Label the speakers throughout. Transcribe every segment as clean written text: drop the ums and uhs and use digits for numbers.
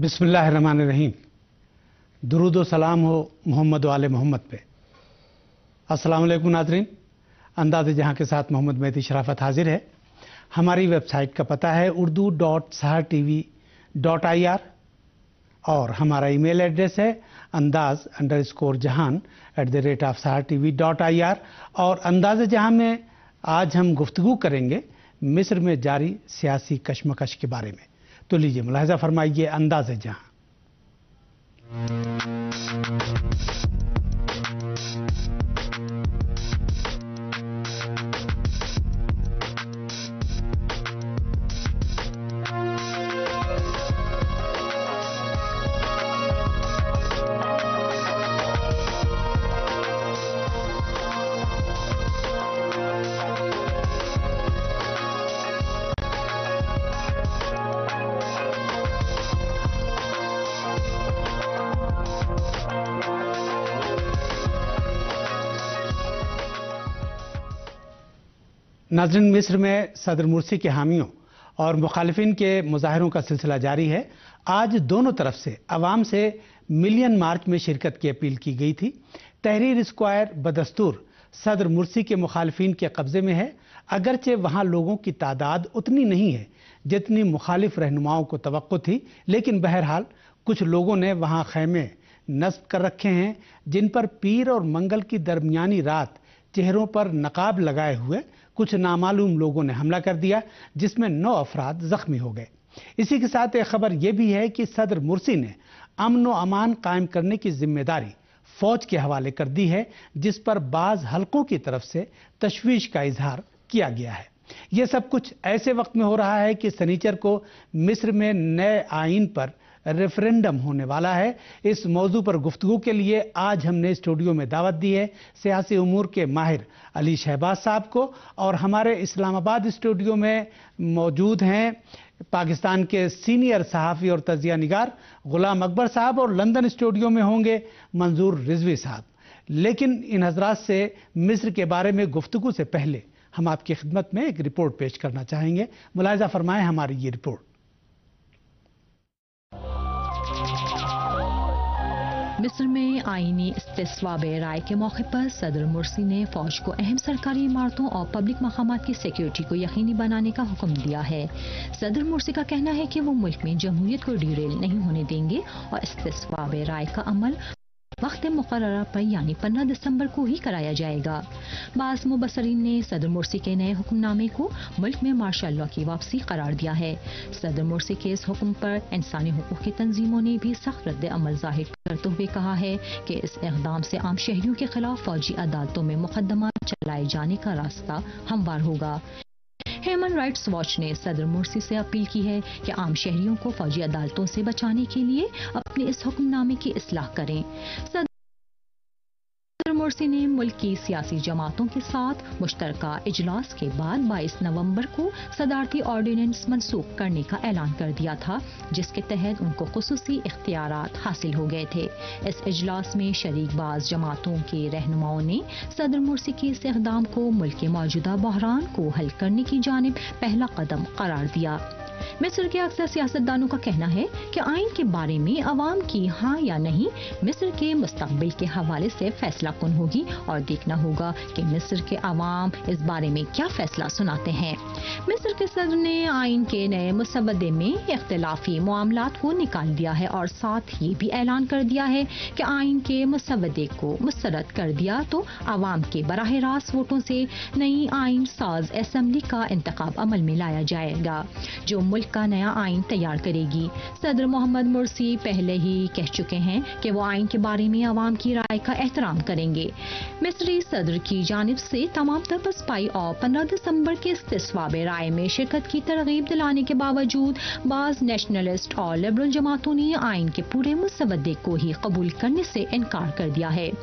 Speaker 1: बिस्मिल्लाहिर्रहमानिर्रहीम। दुरूद व सलाम हो मोहम्मद वाले मोहम्मद पे। अस्सलाम वालेकुम नाज़रीन, अंदाज़े जहां के साथ मोहम्मद मेहदी शराफत हाजिर है। हमारी वेबसाइट का पता है urdu.sahartv.ir और हमारा ईमेल एड्रेस है andaz_jahan@sahartv.ir। और अंदाज़े जहां में आज हम गुफ्तगू करेंगे मिस्र में जारी सियासी कशमकश के बारे में। तो लीजिए मुलाहिज़ा फरमाइए अंदाज़े जहां। नाज़रीन, मिस्र में सदर मुर्सी के हामियों और मुखालिफिन के मुजाहरों का सिलसिला जारी है। आज दोनों तरफ से अवाम से मिलियन मार्च में शिरकत की अपील की गई थी। तहरीर स्क्वायर बदस्तूर सदर मुर्सी के मुखालिफिन के कब्जे में है, अगरचे वहां लोगों की तादाद उतनी नहीं है जितनी मुखालिफ रहनुमाओं को तवक्को थी, लेकिन बहरहाल कुछ लोगों ने वहां खैमे नस्ब कर रखे हैं जिन पर पीर और मंगल की दरमियानी रात चेहरों पर नकाब लगाए हुए कुछ नामालूम लोगों ने हमला कर दिया, जिसमें 9 अफराद जख्मी हो गए। इसी के साथ एक खबर यह भी है कि सदर मुर्सी ने अमन व अमान कायम करने की जिम्मेदारी फौज के हवाले कर दी है, जिस पर बाज हलकों की तरफ से तशवीश का इजहार किया गया है। यह सब कुछ ऐसे वक्त में हो रहा है कि शनिचर को मिस्र में नए आईन पर रेफरेंडम होने वाला है। इस मौजू पर गुफ्तगू के लिए आज हमने स्टूडियो में दावत दी है सियासी उमूर के माहिर अली शहबाज साहब को, और हमारे इस्लामाबाद स्टूडियो में मौजूद हैं पाकिस्तान के सीनियर सहाफ़ी और तजिया निगार गुलाम अकबर साहब, और लंदन स्टूडियो में होंगे मंजूर रिजवी साहब। लेकिन इन हजरात से मिस्र के बारे में गुफ्तगू से पहले हम आपकी खिदमत में एक रिपोर्ट पेश करना चाहेंगे। मुलाहिज़ा फरमाएं हमारी ये रिपोर्ट।
Speaker 2: मिस्र में आईनी इस्तिस्वाबे राय के मौके पर सदर मुर्सी ने फौज को अहम सरकारी इमारतों और पब्लिक मकामात की सिक्योरिटी को यकीनी बनाने का हुक्म दिया है। सदर मुर्सी का कहना है कि वो मुल्क में जमहूरियत को डिरेल नहीं होने देंगे और इस्तिस्वाबे राय का अमल वक्त मुकर्ररा पर यानी 15 दिसंबर को ही कराया जाएगा। बास मुबसरीन ने सदर मुर्सी के नए हुक्मनामे को मुल्क में मार्शल लॉ की वापसी करार दिया है। सदर मुर्सी के इस हुक्म पर इंसानी हुकूक की तंजीमों ने भी सख्त रद्द अमल जाहिर करते हुए कहा है कि इस इक़दाम से आम शहरियों के खिलाफ फौजी अदालतों में मुकदमा चलाए जाने का रास्ता हमवार होगा। ह्यूमन राइट्स वॉच ने सदर मुर्सी से अपील की है कि आम शहरियों को फौजी अदालतों से बचाने के लिए अपने इस हुक्मनामे की इस्लाह करें। सदर मुर्सी ने मुल्क की सियासी जमातों के साथ मुश्तरका इजलास के बाद 22 नवंबर को सदारती ऑर्डिनेंस मनसूख करने का ऐलान कर दिया था, जिसके तहत उनको खुसूसी इख्तियारात हासिल हो गए थे। इस इजलास में शरीक बाज जमातों के रहनुमाओं ने सदर मुर्सी के इस इक़दाम को मुल्क के मौजूदा बहरान को हल करने की जानिब पहला कदम करार दिया। मिस्र के अक्सर सियासतदानों का कहना है कि आइन के बारे में अवाम की हाँ या नहीं मिस्र के मुस्तकबिल के हवाले से फैसला कुन होगी, और देखना होगा कि मिस्र के अवाम इस बारे में क्या फैसला सुनाते हैं। मिस्र के सदर ने आइन के नए मुसवदे में इख्तिलाफी मामलात को निकाल दिया है और साथ ये भी ऐलान कर दिया है कि आइन के मुसवदे को मुस्तरद कर दिया तो अवाम के बराह रास्त वोटों से नई आइन साज असम्बली का इंतखाब अमल में लाया जाएगा, जो मुल्क का नया आइन तैयार करेगी। सदर मोहम्मद मुर्सी पहले ही कह चुके हैं कि वो आइन के बारे में अवाम की राय का एहतराम करेंगे। मिस्री सदर की जानिब से तमाम तर बसपाई और 15 दिसंबर के इस्तिस्वाबे राय में शिरकत की तरगीब दिलाने के बावजूद बाज नेशनलिस्ट और लिबरल जमातों ने आइन के पूरे मुसवदे को ही कबूल करने से इनकार कर दिया है।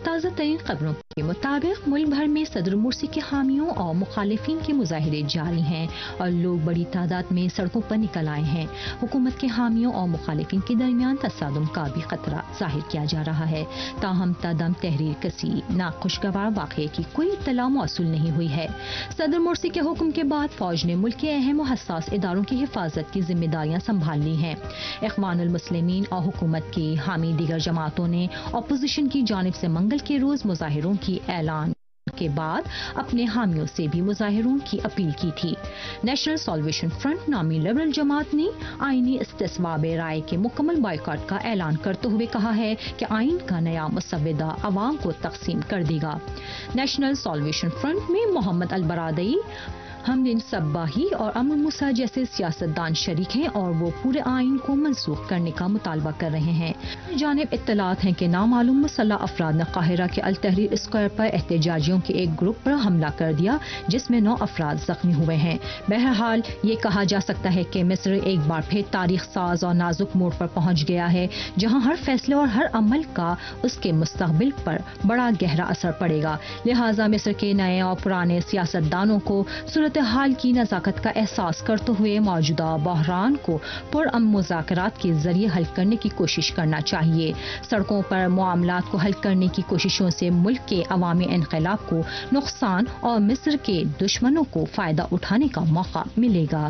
Speaker 2: تازہ ترین خبروں کے مطابق ملک بھر میں صدر مرسی کے حامیوں اور مخالفین کے مظاہرے جاری ہیں اور لوگ بڑی تعداد میں سڑکوں پر نکل آئے ہیں۔ حکومت کے حامیوں اور مخالفین کے درمیان تصادم کا بھی خطرہ ظاہر کیا جا رہا ہے، تاہم تادم تحریر کسی ناخوشگوار واقعے کی کوئی اطلاع موصول نہیں ہوئی ہے۔ صدر مرسی کے حکم کے بعد فوج نے ملک کے اہم و حساس اداروں کی حفاظت کی ذمہ داریاں سنبھال لی ہیں۔ اخوان المسلمین اور حکومت کی حامی دیگر جماعتوں نے اپوزیشن کی جانب سے منگل کے روز مظاہروں کی اعلان کے بعد اپنے حامیوں سے بھی مظاہروں کی اپیل کی تھی۔ نیشنل سالویشن فرنٹ نامی لبرل جماعت نے آئینی استصواب رائے کے مکمل بائیکاٹ کا اعلان کرتے ہوئے کہا ہے کہ آئین کا نیا مسودہ عوام کو تقسیم کر دے گا۔ نیشنل سالویشن فرنٹ میں محمد البرادعی، حمدین صباحی اور امر موسیٰ جیسے سیاستدان شریک ہیں اور وہ پورے آئین کو منسوخ کرنے کا مطالبہ کر رہے ہیں۔ جانب اطلاعات ہیں کہ نامعلوم مسلح افراد نے قاہرہ کے التحریر اسکوائر پر احتجاجیوں کے ایک گروپ پر حملہ کر دیا جس میں 9 افراد زخمی ہوئے ہیں۔ بہرحال یہ کہا جا سکتا ہے کہ مصر ایک بار پھر تاریخ ساز اور نازک موڑ پر پہنچ گیا ہے جہاں ہر فیصلے اور ہر عمل کا اس کے مستقبل پر بڑا گہرا اثر پڑے گا، لہٰذا مصر کے نئے اور پرانے سیاستدانوں کو صورتحال کی نزاکت کا احساس کرتے ہوئے موجودہ بحران کو پرامن مذاکرات کے ذریعے حل کرنے کی کوشش کرنا چاہیے۔ سڑکوں پر معاملات کو حل کرنے کی کوششوں سے ملک کے عوامی انقلاب کو نقصان اور مصر کے دشمنوں کو فائدہ اٹھانے کا موقع ملے گا۔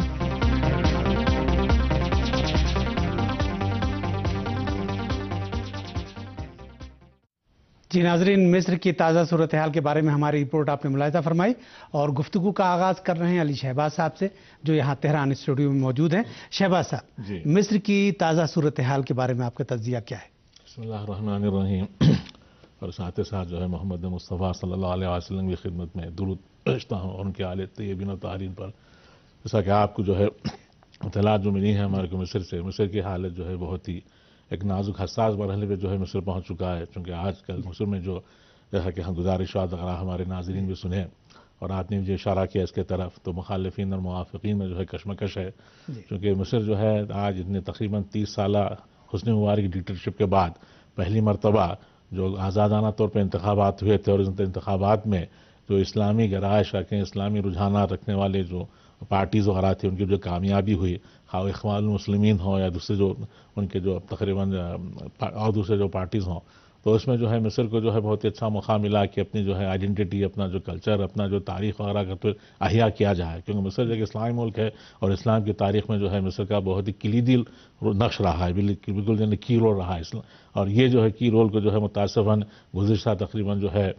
Speaker 1: جی ناظرین، مصر کی تازہ صورتحال کے بارے میں ہماری رپورٹ آپ نے ملاحظہ فرمائی اور گفتگو کا آغاز کر رہے ہیں علی شہباز صاحب سے جو یہاں تہران اسٹوڈیو میں موجود ہیں۔ شہباز صاحب،
Speaker 3: جی،
Speaker 1: مصر کی تازہ صورتحال کے بارے میں آپ کا تجزیہ کیا ہے؟
Speaker 3: بسم اللہ الرحمن الرحیم، اور ساتھ ہی جو ہے محمد مصطفیٰ صلی اللہ علیہ وسلم کی خدمت میں درود بھیجتا ہوں اور ان کے آل طیبین و طاہرین پر۔ جیسا کہ آپ کو جو ہے اطلاعات جو ملی ہیں ہمارے کو مصر سے، مصر کی حالت جو ہے بہت ہی ایک نازک حساس مرحلے پہ جو ہے مصر پہنچ چکا ہے، چونکہ آج کل مصر میں جو جیسا کہ ہم گزارشات اگر ہمارے ناظرین بھی سنیں اور آپ نے مجھے اشارہ کیا اس کے طرف، تو مخالفین اور موافقین میں جو ہے کشمکش ہے، چونکہ مصر جو ہے آج اتنے تقریباً 30 سالہ حسنی مبارک کی ڈکٹیٹرشپ کے بعد پہلی مرتبہ جو آزادانہ طور پہ انتخابات ہوئے تھے اور ان انتخابات میں جو اسلامی گرائش رکھیں، اسلامی رجحانات رکھنے والے جو پارٹیز وغیرہ تھے ان کی جو کامیابی ہوئی، خواہ اخوان المسلمین ہوں یا دوسرے جو ان کے جو تقریباً اور دوسرے جو پارٹیز ہوں، تو اس میں جو ہے مصر کو جو ہے بہت اچھا موقع ملا کہ اپنی جو ہے آئیڈینٹی، اپنا جو کلچر، اپنا جو تاریخ وغیرہ کا تو احیا کیا جائے، کیونکہ مصر ایک اسلامی ملک ہے اور اسلام کی تاریخ میں جو ہے مصر کا بہت ہی کلیدی نقش رہا ہے، بالکل یعنی کی رول رہا ہے، اور یہ جو ہے کی رول کو جو ہے متاسفاً گزشتہ تقریباً جو ہے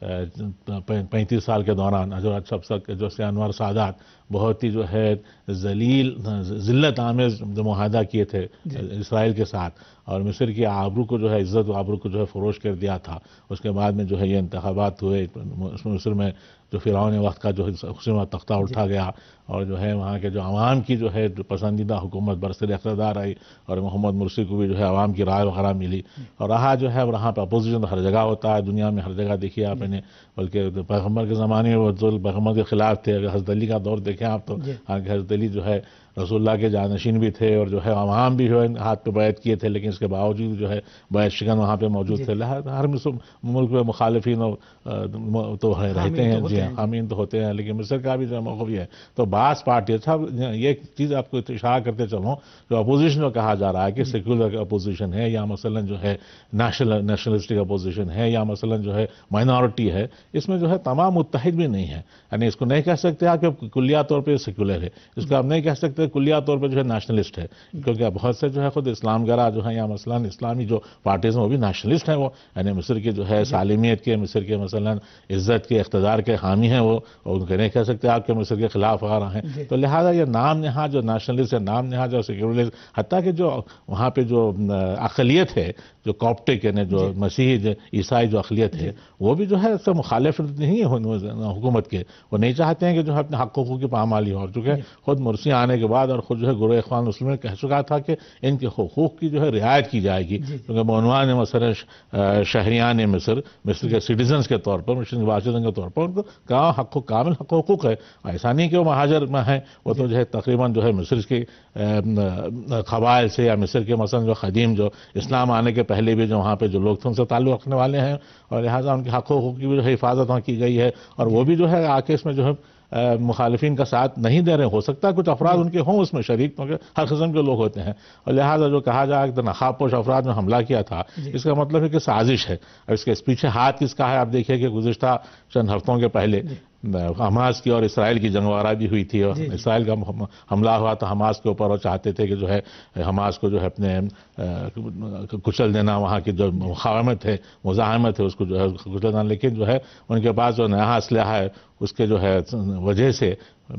Speaker 3: 35 سال کے دوران جو سے انور سادات بہت ہی جو ہے ذلت آمیز معاہدہ کیے تھے اسرائیل کے ساتھ، اور مصر کی آبرو کو جو ہے عزت و آبرو کو جو ہے فروش کر دیا تھا۔ اس کے بعد میں جو ہے یہ انتخابات ہوئے، مصر میں جو فرعون وقت کا جو حسن تختہ اٹھا گیا اور جو ہے وہاں کے جو عوام کی جو ہے پسندیدہ حکومت برسر اقتدار آئی اور محمد مرسی کو بھی جو ہے عوام کی رائے وغیرہ ملی، اور رہا جو ہے وہاں پہ اپوزیشن ہر جگہ ہوتا ہے دنیا میں، ہر جگہ دیکھیے آپ نے، بلکہ پیغمبر کے زمانے میں وہ پیغمبر کے خلاف تھے، اگر حضرت علی کا دور دیکھیں آپ تو حضرت علی جو ہے رسول اللہ کے جانشین بھی تھے اور جو ہے عوام بھی جو ہے ہاتھ پہ بیعت کیے تھے، لیکن اس کے باوجود جو ہے بیعت شکن وہاں پہ موجود تھے۔ ہر ملک میں مخالفین تو رہتے ہیں، جی حامین تو ہوتے ہیں، لیکن مصر کا بھی جو موقف ہے تو بعض پارٹی اچھا یہ چیز آپ کو اشارہ کرتے چلوں، جو اپوزیشن کو کہا جا رہا ہے کہ سیکولر اپوزیشن ہے یا مثلا جو ہے نیشنلسٹک اپوزیشن ہے یا مثلا جو ہے مائنورٹی ہے، اس میں جو ہے تمام متحد بھی نہیں ہے، یعنی اس کو نہیں کہہ سکتے آپ کہ کلیہ طور پہ سیکولر ہے، اس کو آپ نہیں کہہ سکتے کلیہ طور پہ جو ہے نیشنلسٹ ہے، کیونکہ بہت سے جو ہے خود اسلام گرا جو ہے یا مثلا اسلامی جو پارٹیز ہیں وہ بھی نیشنلسٹ ہیں، وہ یعنی مصر کے جو ہے سالمیت کے، مصر کے مثلا عزت کے، اقتدار کے حامی ہیں وہ، اور ان کو نہیں کہہ سکتے آپ کے مصر کے خلاف وغیرہ ہیں، تو لہٰذا یہ نام نہاد جو نیشنلسٹ ہے، نام نہاد جو سیکولرسٹ، حتیٰ کہ جو وہاں پہ جو اقلیت ہے جو کاپٹک یعنی جو مسیحی عیسائی جو اقلیت ہے وہ بھی جو ہے اس سے مخالف نہیں ہے حکومت کے، وہ نہیں چاہتے ہیں کہ جو ہے اپنے حقوق کی پامالی ہو، چونکہ خود مرسی آنے کے بعد اور خود جو ہے گروہ اخوان المسلمین کہہ چکا تھا کہ ان کے حقوق کی جو ہے رعایت کی جائے گی، کیونکہ بعنوان مثلا شہریان مصر کے سٹیزنز کے طور پر، مصر کے باشندوں کے طور پر ان کو کامل حقوق ہے. ایسا نہیں کہ وہ مہاجر میں ہیں، وہ تو جو ہے تقریباً جو ہے مصر کے قبائل سے یا مصر کے مثلا جو قدیم جو اسلام آنے کے پہلے بھی جو وہاں پہ جو لوگ تھے ان سے تعلق رکھنے والے ہیں، اور لہٰذا ان کے حقوق کی بھی جو ہے حفاظت وہاں کی گئی ہے. اور وہ بھی جو ہے آ کے اس میں جو ہے مخالفین کا ساتھ نہیں دے رہے. ہو سکتا ہے کچھ افراد ان کے ہوں اس میں شریک، کیونکہ ہر قسم کے لوگ ہوتے ہیں، اور لہٰذا جو کہا جائے کہ نقاب پوش افراد میں حملہ کیا تھا، اس کا مطلب ہے کہ سازش ہے. اور اس کے پیچھے ہاتھ کس کا ہے؟ آپ دیکھیے کہ گزشتہ چند ہفتوں کے پہلے حماس کی اور اسرائیل کی جنگ وغیرہ بھی ہوئی تھی، اور اسرائیل کا حملہ ہوا تو حماس کے اوپر وہ چاہتے تھے کہ جو ہے حماس کو جو ہے اپنے کچل دینا، وہاں کی جو مقاومت ہے، مزاحمت ہے، اس کو جو ہے کچل دینا. لیکن جو ہے ان کے پاس جو نیا اسلحہ ہے اس کے جو ہے وجہ سے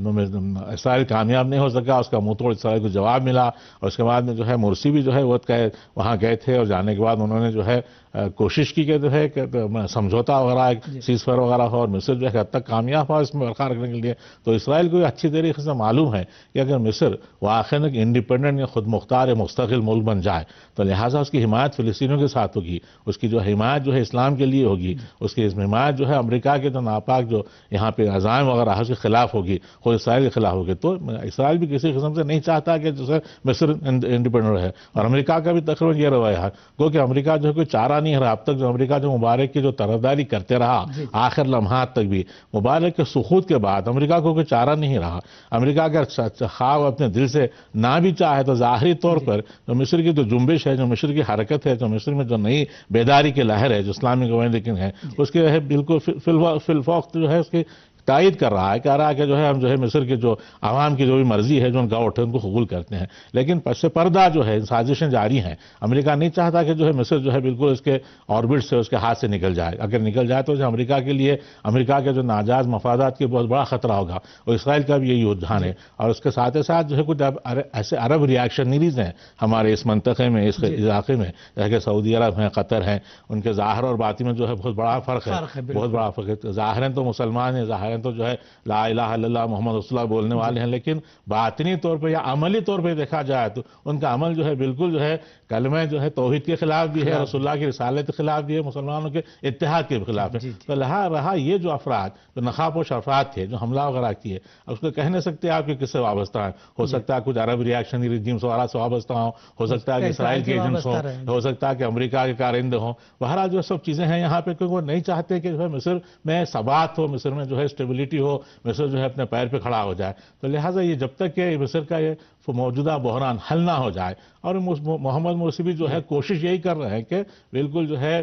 Speaker 3: اسرائیل کامیاب نہیں ہو سکا. اس کا منہ توڑ اسرائیل کو جواب ملا، اور اس کے بعد میں جو ہے مرسی بھی جو ہے وہ وہاں گئے تھے، اور جانے کے بعد انہوں نے جو ہے کوشش کی کہ جو ہے کہ سمجھوتا وغیرہ سیز فائر وغیرہ ہو، اور مصر جو ہے حد تک کامیاب ہوا اس میں برقرار رکھنے کے لیے. تو اسرائیل کو اچھی طریقے سے معلوم ہے کہ اگر مصر واقعی ایک انڈیپینڈنٹ یا خود مختار مستقل ملک بن جائے تو لہٰذا اس کی حمایت فلسطینیوں کے ساتھ ہوگی، اس کی جو حمایت جو ہے اسلام کے لیے ہوگی، اس کی حمایت جو ہے امریکہ کے جو ناپاک جو یہاں پہ عزائم وغیرہ ہے اس کے خلاف ہوگی، خود اسرائیل کے خلاف ہوگی. تو اسرائیل بھی کسی قسم سے نہیں چاہتا کہ جیسے مصر انڈیپینڈنٹ رہے، اور امریکہ کا بھی تقریباً یہ رویہ ہے، کیونکہ امریکہ جو ہے کوئی چارہ نہیں رہا اب تک. جو امریکہ جو مبارک کی جو طرفداری کرتے رہا آخر لمحات تک بھی، مبارک کے سقوط کے بعد امریکہ کو کوئی چارہ نہیں رہا. امریکہ اگر خواہ اپنے دل سے نہ بھی چاہے تو ظاہری طور پر جو مصر کی جو جنبش ہے، جو مصر کی حرکت ہے، جو مصر میں جو نئی بیداری کی لہر ہے جو اسلامی گوہر لیکن ہے، اس کے ہے بالکل فی الوقت جو ہے اس کی تائید کر رہا ہے، کہہ رہا ہے کہ جو ہے ہم جو ہے مصر کے جو عوام کی جو بھی مرضی ہے، جو ان کا ووٹ ہے، ان کو قبول کرتے ہیں. لیکن پس پردہ جو ہے سازشیں جاری ہیں. امریکہ نہیں چاہتا کہ جو ہے مصر جو ہے بالکل اس کے آربٹ سے اس کے ہاتھ سے نکل جائے. اگر نکل جائے تو امریکہ کے لیے امریکہ کے جو ناجائز مفادات کی بہت بڑا خطرہ ہوگا، اور اسرائیل کا بھی یہی رجحان ہے. اور اس کے ساتھ ساتھ جو ہے کچھ ایسے عرب ریاکشنریز ہیں ہمارے اس منطقے میں، اس علاقے میں، جیسے کہ سعودی عرب ہیں، قطر ہیں، ان کے ظاہر اور باطن میں جو ہے بہت بڑا فرق ہے، بہت بڑا فرق ہے. ظاہراً تو مسلمان ہیں، ظاہراً تو جو ہے لا الہ الا اللہ محمد رسول اللہ بولنے والے ہیں، لیکن باطنی طور پہ یا عملی طور پہ دیکھا جائے تو ان کا عمل جو ہے بالکل جو ہے کلمہ جو ہے توحید کے خلاف بھی ہے، رسول اللہ کی رسالت کے خلاف بھی ہے، مسلمانوں کے اتحاد کے خلاف ہے. تو رہا یہ جو افراد جو نقاب پوش افراد تھے جو حملہ وغیرہ کیے، اس کو کہہ نہیں سکتے آپ کہ کس سے وابستہ ہیں. ہو سکتا ہے کچھ عرب ریاکشنری رجیمز وغیرہ سے وابستہ ہوں، ہو سکتا ہے کہ اسرائیل کے ایجنٹس ہوں، ہو سکتا ہے کہ امریکہ کے کارندے ہوں. بہرحال جو سب چیزیں ہیں یہاں پہ، کیونکہ وہ نہیں چاہتے کہ جو ہے مصر میں ثبات ہو، مصر میں جو ہے اسٹیبلٹی ہو، مصر جو ہے اپنے پیر پہ کھڑا ہو جائے. تو لہٰذا یہ جب تک کہ مصر کا یہ موجودہ بحران حل نہ ہو جائے، اور محمد مرسی بھی جو ہے کوشش یہی کر رہے ہیں کہ بالکل جو ہے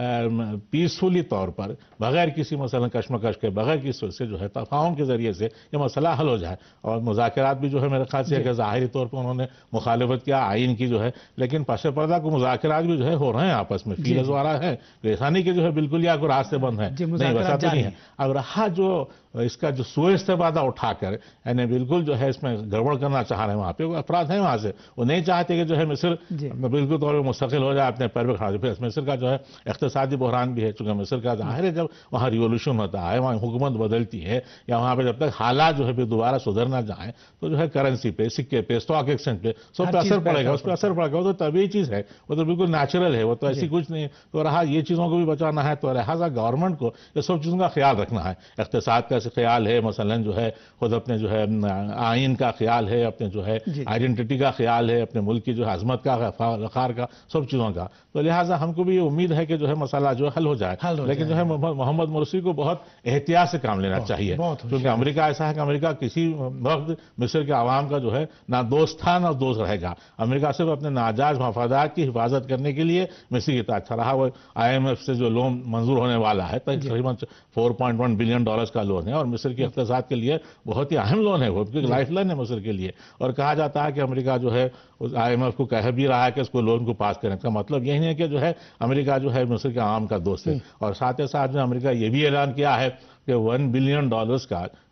Speaker 3: پیسفلی طور پر بغیر کسی مثلا کشمکش کے، بغیر کسی سے جو ہے تفاہم کے ذریعے سے یہ مسئلہ حل ہو جائے. اور مذاکرات بھی جو ہے میرے خیال سے کہ ظاہری طور پر انہوں نے مخالفت کیا آئین کی جو ہے، لیکن پس پردہ کو مذاکرات بھی جو ہے ہو رہے ہیں آپس میں، فیلز وغیرہ ہے. ایسا نہیں کہ جو ہے بالکل یا کوئی راستے بند ہیں، نہیں ویسا تو نہیں ہے. اب رہا جو اس کا جو سوء استفادہ اٹھا کر یعنی بالکل جو ہے اس میں گڑبڑ کرنا چاہ رہے ہیں، وہاں پہ وہ افراد ہیں وہاں سے، وہ نہیں چاہتے کہ جو ہے مصر بالکل طور پہ مستقل ہو جائے، اپنے پیر پہ کھڑا ہو جائے. مصر کا جو ہے اقتصادی بحران بھی ہے، چونکہ مصر کا ظاہر ہے جب وہاں ریولوشن ہوتا ہے، وہاں حکومت بدلتی ہے، یا وہاں پہ جب تک حالات جو ہے دوبارہ سدھر نہ جائیں تو جو ہے کرنسی پہ، سکے پہ، اسٹاک ایکسچینج پہ سب پہ اثر پڑے گا، اس پہ اثر پڑے گا. وہ تو طبیعی چیز ہے، وہ تو بالکل نیچرل ہے، وہ تو ایسی کچھ نہیں. تو رہا یہ چیزوں کو بھی بچانا ہے، تو لہٰذا گورنمنٹ کو یہ سب چیزوں کا خیال رکھنا ہے. اقتصاد کا خیال ہے، مثلا جو ہے خود اپنے جو ہے آئین کا خیال ہے، اپنے جو ہے آئیڈینٹی کا خیال ہے، اپنے ملک کی جو عظمت کا، وقار کا، سب چیزوں کا. تو لہٰذا ہم کو بھی یہ امید ہے کہ جو ہے مسئلہ جو حل ہو جائے. لیکن جو ہے محمد مرسی کو بہت احتیاط سے کام لینا چاہیے، کیونکہ امریکہ ایسا ہے کہ امریکہ کسی وقت مصر کے عوام کا جو ہے نہ دوست تھا نہ دوست رہے گا. امریکہ صرف اپنے ناجائز مفادات کی حفاظت کرنے کے لیے مصر کی اطاعت رہا. وہ IMF سے جو لون منظور ہونے والا ہے تقریباً $4.1 بلین کا لون ہے، اور مصر کے اقتصاد کے لیے بہت ہی اہم لون ہے، وہ لائف لائن ہے مصر کے لیے. اور کہا جاتا ہے کہ امریکہ جو ہے IMF کو کہہ بھی رہا ہے کہ اس کو لون کو پاس کرنے کا مطلب یہی نہیں ہے کہ جو ہے امریکہ جو ہے مصر کے عوام کا دوست ہے. اور ساتھ ہی ساتھ میں امریکہ یہ بھی اعلان کیا ہے کہ $1 بلین کا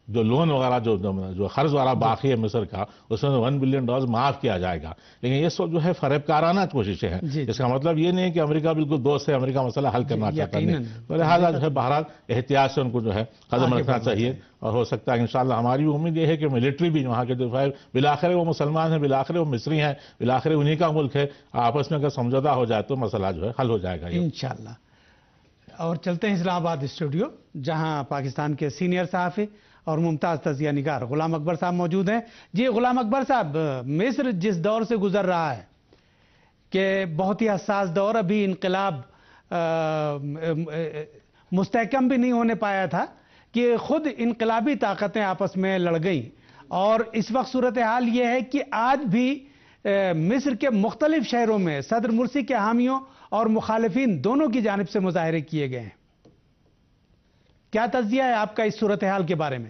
Speaker 3: جو لون وغیرہ جو قرض والا باقی ہے مصر کا، اس میں $1 بلین معاف کیا جائے گا. لیکن یہ سب جو ہے فریب کارانہ کوششیں ہیں. اس کا مطلب یہ نہیں کہ امریکہ بالکل دوست ہے، امریکہ مسئلہ حل کرنا چاہتا نہیں. تو لہٰذا جو ہے بہرحال احتیاط سے ان کو جو ہے قدم رکھنا چاہیے. اور ہو سکتا ہے انشاءاللہ ہماری امید یہ ہے کہ ملٹری بھی وہاں کے دفاع، بالآخر وہ مسلمان ہیں، بالآخر وہ مصری ہیں، بالآخر انہی کا ملک ہے، آپس میں اگر سمجھوتہ ہو جائے تو مسئلہ جو ہے حل ہو جائے گا
Speaker 1: انشاءاللہ. اور چلتے ہیں اسلام آباد اسٹوڈیو، جہاں پاکستان کے سینئر صحافی اور ممتاز تجزیہ نگار غلام اکبر صاحب موجود ہیں. جی غلام اکبر صاحب، مصر جس دور سے گزر رہا ہے کہ بہت ہی حساس دور، ابھی انقلاب مستحکم بھی نہیں ہونے پایا تھا کہ خود انقلابی طاقتیں آپس میں لڑ گئیں، اور اس وقت صورتحال یہ ہے کہ آج بھی مصر کے مختلف شہروں میں صدر مرسی کے حامیوں اور مخالفین دونوں کی جانب سے مظاہرے کیے گئے ہیں. کیا تجزیہ ہے آپ کا اس صورتحال کے بارے میں؟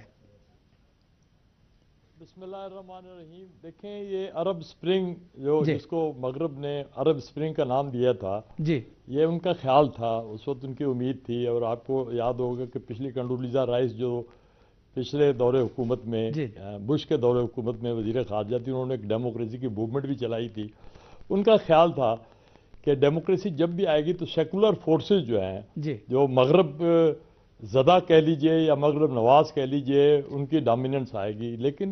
Speaker 4: بسم اللہ الرحمن الرحیم. دیکھیں یہ عرب سپرنگ جس کو مغرب نے عرب سپرنگ کا نام دیا تھا، یہ ان کا خیال تھا، اس وقت ان کی امید تھی. اور آپ کو یاد ہوگا کہ پچھلی کنڈولیزا رائس جو پچھلے دور حکومت میں بش کے دور حکومت میں وزیر خارجہ تھی، انہوں نے ایک ڈیموکریسی کی موومنٹ بھی چلائی تھی. ان کا خیال تھا کہ ڈیموکریسی جب بھی آئے گی تو سیکولر فورسز جو ہیں، جو مغرب زدہ کہہ لیجئے یا مغرب نواز کہہ لیجئے، ان کی ڈومیننس آئے گی. لیکن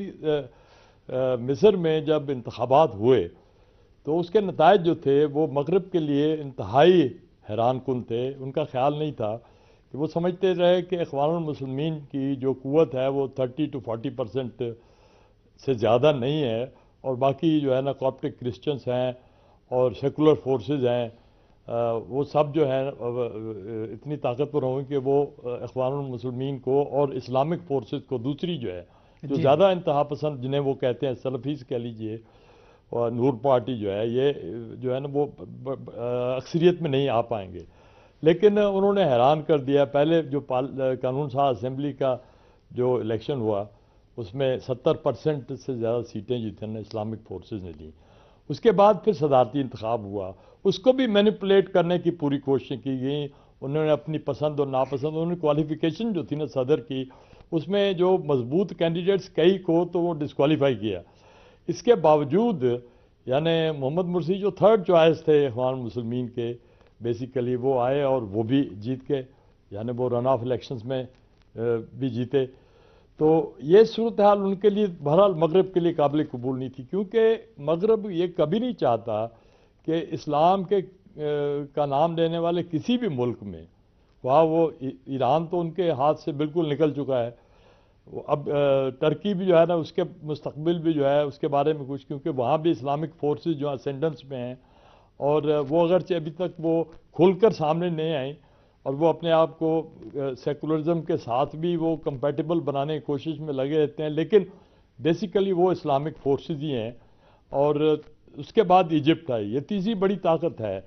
Speaker 4: مصر میں جب انتخابات ہوئے تو اس کے نتائج جو تھے وہ مغرب کے لیے انتہائی حیران کن تھے. ان کا خیال نہیں تھا کہ وہ سمجھتے رہے کہ اخوان المسلمین کی جو قوت ہے وہ 30 to 40% سے زیادہ نہیں ہے، اور باقی جو ہے نا کاپٹک کرسچنس ہیں اور سیکولر فورسز ہیں، وہ سب جو ہیں اتنی طاقتور ہوں کہ وہ اخوان المسلمین کو اور اسلامک فورسز کو، دوسری جو ہے جو زیادہ انتہا پسند جنہیں وہ کہتے ہیں سلفیز کہہ لیجئے، اور نور پارٹی جو ہے، یہ جو ہے نا وہ اکثریت میں نہیں آ پائیں گے. لیکن انہوں نے حیران کر دیا. پہلے جو قانون ساز اسمبلی کا جو الیکشن ہوا اس میں 70% سے زیادہ سیٹیں جتنے اسلامک فورسز نے دیں. اس کے بعد پھر صدارتی انتخاب ہوا، اس کو بھی مینیپولیٹ کرنے کی پوری کوششیں کی گئیں. انہوں نے اپنی پسند اور ناپسند، انہوں نے کوالیفیکیشن جو تھی نا صدر کی، اس میں جو مضبوط کینڈیڈیٹس کئی کو تو وہ ڈسکوالیفائی کیا. اس کے باوجود یعنی محمد مرسی جو تھرڈ چوائس تھے اخوان المسلمین کے، بیسیکلی وہ آئے اور وہ بھی جیت کے، یعنی وہ رن آف الیکشنز میں بھی جیتے. تو یہ صورتحال ان کے لیے بہرحال مغرب کے لیے قابل قبول نہیں تھی، کیونکہ مغرب یہ کبھی نہیں چاہتا کہ اسلام کے کا نام لینے والے کسی بھی ملک میں، وہاں وہ ایران تو ان کے ہاتھ سے بالکل نکل چکا ہے، اب ترکی بھی جو ہے نا اس کے مستقبل بھی جو ہے اس کے بارے میں کچھ، کیونکہ وہاں بھی اسلامک فورسز جو اسینڈنس میں ہیں، اور وہ اگرچہ ابھی تک وہ کھل کر سامنے نہیں آئیں، اور وہ اپنے آپ کو سیکولرزم کے ساتھ بھی وہ کمپیٹیبل بنانے کی کوشش میں لگے رہتے ہیں، لیکن بیسیکلی وہ اسلامک فورسز ہی ہیں. اور اس کے بعد ایجپٹ آئی، یہ تیسری بڑی طاقت ہے.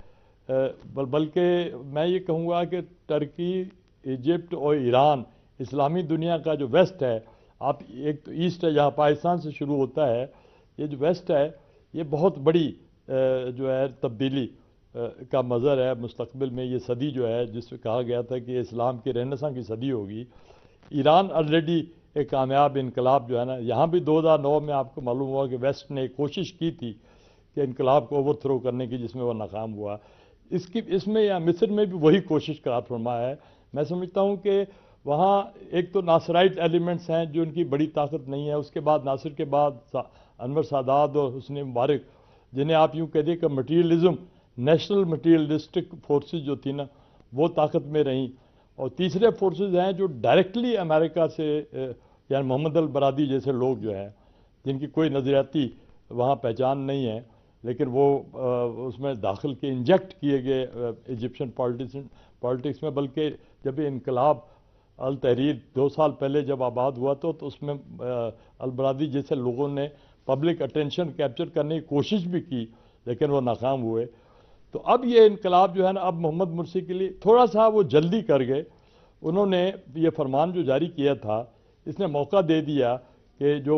Speaker 4: بلکہ میں یہ کہوں گا کہ ترکی، ایجپٹ اور ایران اسلامی دنیا کا جو ویسٹ ہے، آپ ایک تو ایسٹ ہے جہاں پاکستان سے شروع ہوتا ہے، یہ جو ویسٹ ہے یہ بہت بڑی جو ہے تبدیلی کا مظہر ہے مستقبل میں. یہ صدی جو ہے جس میں کہا گیا تھا کہ اسلام کی رینیساں کی صدی ہوگی. ایران آلریڈی ایک کامیاب انقلاب جو ہے نا، یہاں بھی 2009 میں آپ کو معلوم ہوا کہ ویسٹ نے کوشش کی تھی کہ انقلاب کو اوور تھرو کرنے کی، جس میں وہ ناکام ہوا. اس میں یا مصر میں بھی وہی کوشش قرار فرمایا ہے. میں سمجھتا ہوں کہ وہاں ایک تو ناصرائٹ ایلیمنٹس ہیں جو ان کی بڑی طاقت نہیں ہے، اس کے بعد ناصر کے بعد انور سادات اور حسنی مبارک، جنہیں آپ یوں کہہ دیں کہ مٹیریلزم، نیشنل مٹیریلسٹک فورسز جو تھی نا وہ طاقت میں رہیں. اور تیسرے فورسز ہیں جو ڈائریکٹلی امریکہ سے، یعنی محمد البرادی جیسے لوگ جو ہیں جن کی کوئی نظریاتی وہاں پہچان نہیں ہے، لیکن وہ اس میں داخل کے انجیکٹ کیے گئے ایجپشن پالیٹکس میں. بلکہ جب یہ انقلاب التحریر 2 سال پہلے جب آباد ہوا تو اس میں البرادی جیسے لوگوں نے پبلک اٹینشن کیپچر کرنے کی کوشش بھی کی، لیکن وہ ناکام ہوئے. تو اب یہ انقلاب جو ہے نا، اب محمد مرسی کے لیے تھوڑا سا وہ جلدی کر گئے. انہوں نے یہ فرمان جو جاری کیا تھا، اس نے موقع دے دیا کہ جو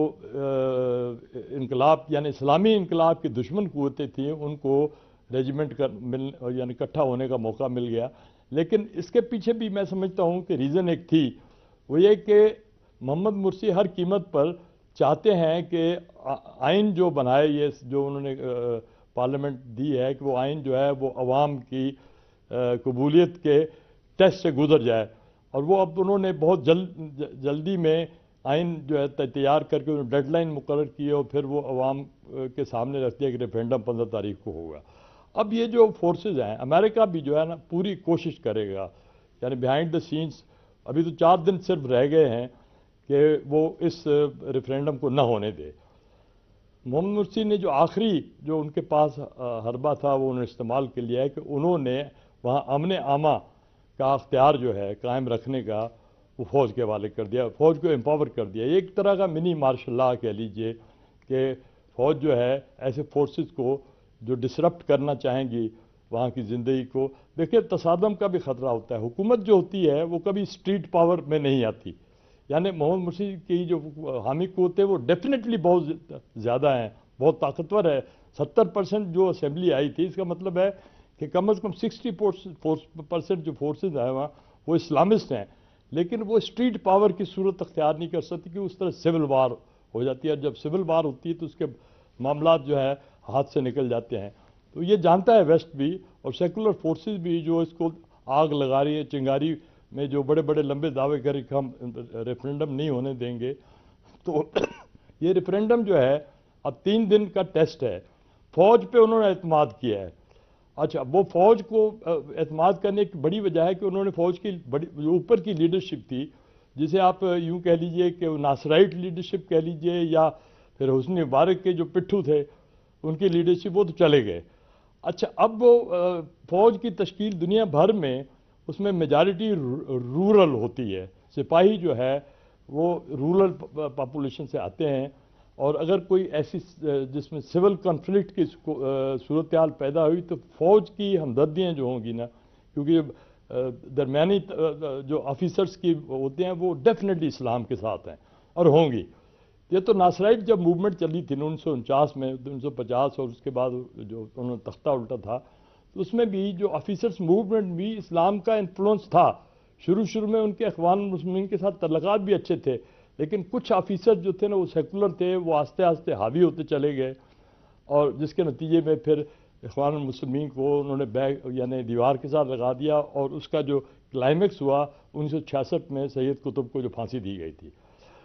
Speaker 4: انقلاب یعنی اسلامی انقلاب کی دشمن قوتیں تھیں ان کو ریجیمنٹ یعنی اکٹھا ہونے کا موقع مل گیا. لیکن اس کے پیچھے بھی میں سمجھتا ہوں کہ ریزن ایک تھی، وہ یہ کہ محمد مرسی ہر قیمت پر چاہتے ہیں کہ آئین جو بنائے، یہ جو انہوں نے پارلیمنٹ دی ہے، کہ وہ آئین جو ہے وہ عوام کی قبولیت کے ٹیسٹ سے گزر جائے، اور وہ اب انہوں نے بہت جلدی میں آئین جو ہے تیار کر کے ڈیڈ لائن مقرر کی اور پھر وہ عوام کے سامنے رکھ دیا کہ ریفرینڈم 15 تاریخ کو ہوگا۔ اب یہ جو فورسز ہیں، امریکہ بھی جو ہے نا پوری کوشش کرے گا، یعنی بیہائنڈ دا سینس ابھی تو 4 دن صرف رہ گئے ہیں کہ وہ اس ریفرینڈم کو نہ ہونے دے۔ محمد مرسی نے جو آخری جو ان کے پاس حربہ تھا وہ انہوں نے استعمال کر لیا ہے کہ انہوں نے وہاں امن عامہ کا اختیار جو ہے قائم رکھنے کا وہ فوج کے حوالے کر دیا، فوج کو امپاور کر دیا۔ یہ ایک طرح کا منی مارشل لا کہہ لیجئے کہ فوج جو ہے ایسے فورسز کو جو ڈسرپٹ کرنا چاہیں گی وہاں کی زندگی کو، دیکھیں تصادم کا بھی خطرہ ہوتا ہے۔ حکومت جو ہوتی ہے وہ کبھی اسٹریٹ پاور میں نہیں آتی، یعنی محمد مرسی کی جو حامی قوت ہے وہ ڈیفینیٹلی بہت زیادہ ہیں، بہت طاقتور ہے۔ 70% جو اسمبلی آئی تھی، اس کا مطلب ہے کہ کم از کم 60% جو فورسز ہیں وہاں وہ اسلامسٹ ہیں، لیکن وہ اسٹریٹ پاور کی صورت اختیار نہیں کر سکتی کہ اس طرح سول وار ہو جاتی ہے، اور جب سول وار ہوتی ہے تو اس کے معاملات جو ہے ہاتھ سے نکل جاتے ہیں۔ تو یہ جانتا ہے ویسٹ بھی اور سیکولر فورسز بھی جو اس کو آگ لگا رہی ہے، چنگاری میں جو بڑے بڑے لمبے دعوے کریں کہ ہم ریفرینڈم نہیں ہونے دیں گے۔ تو یہ ریفرینڈم جو ہے اب 3 دن کا ٹیسٹ ہے، فوج پہ انہوں نے اعتماد کیا ہے۔ اچھا، وہ فوج کو اعتماد کرنے کی بڑی وجہ ہے کہ انہوں نے فوج کی جو اوپر کی لیڈرشپ تھی، جسے آپ یوں کہہ لیجئے کہ وہ ناصرائٹ لیڈرشپ کہہ لیجئے یا پھر حسنی مبارک کے جو پٹھو تھے ان کی لیڈرشپ، وہ تو چلے گئے۔ اچھا، اب وہ فوج کی تشکیل دنیا بھر میں اس میں میجارٹی رورل ہوتی ہے، سپاہی جو ہے وہ رورل پاپولیشن سے آتے ہیں، اور اگر کوئی ایسی جس میں سول کنفلکٹ کی صورتحال پیدا ہوئی تو فوج کی ہمدردیاں جو ہوں گی نا، کیونکہ درمیانی جو آفیسرز کی ہوتے ہیں وہ ڈیفینیٹلی اسلام کے ساتھ ہیں اور ہوں گی۔ یہ تو ناصرائٹ جب موومنٹ چلی تھی 1949 میں، 1950 اور اس کے بعد جو انہوں نے تختہ الٹا تھا، تو اس میں بھی جو آفیسرز موومنٹ بھی اسلام کا انفلوئنس تھا۔ شروع میں ان کے اخوان المسلمین کے ساتھ تعلقات بھی اچھے تھے، لیکن کچھ آفیسر جو تھے نا وہ سیکولر تھے، وہ آہستہ آہستہ حاوی ہوتے چلے گئے، اور جس کے نتیجے میں پھر اخوان المسلمین کو انہوں نے یعنی دیوار کے ساتھ لگا دیا، اور اس کا جو کلائمیکس ہوا 1966 میں سید قطب کو جو پھانسی دی گئی تھی،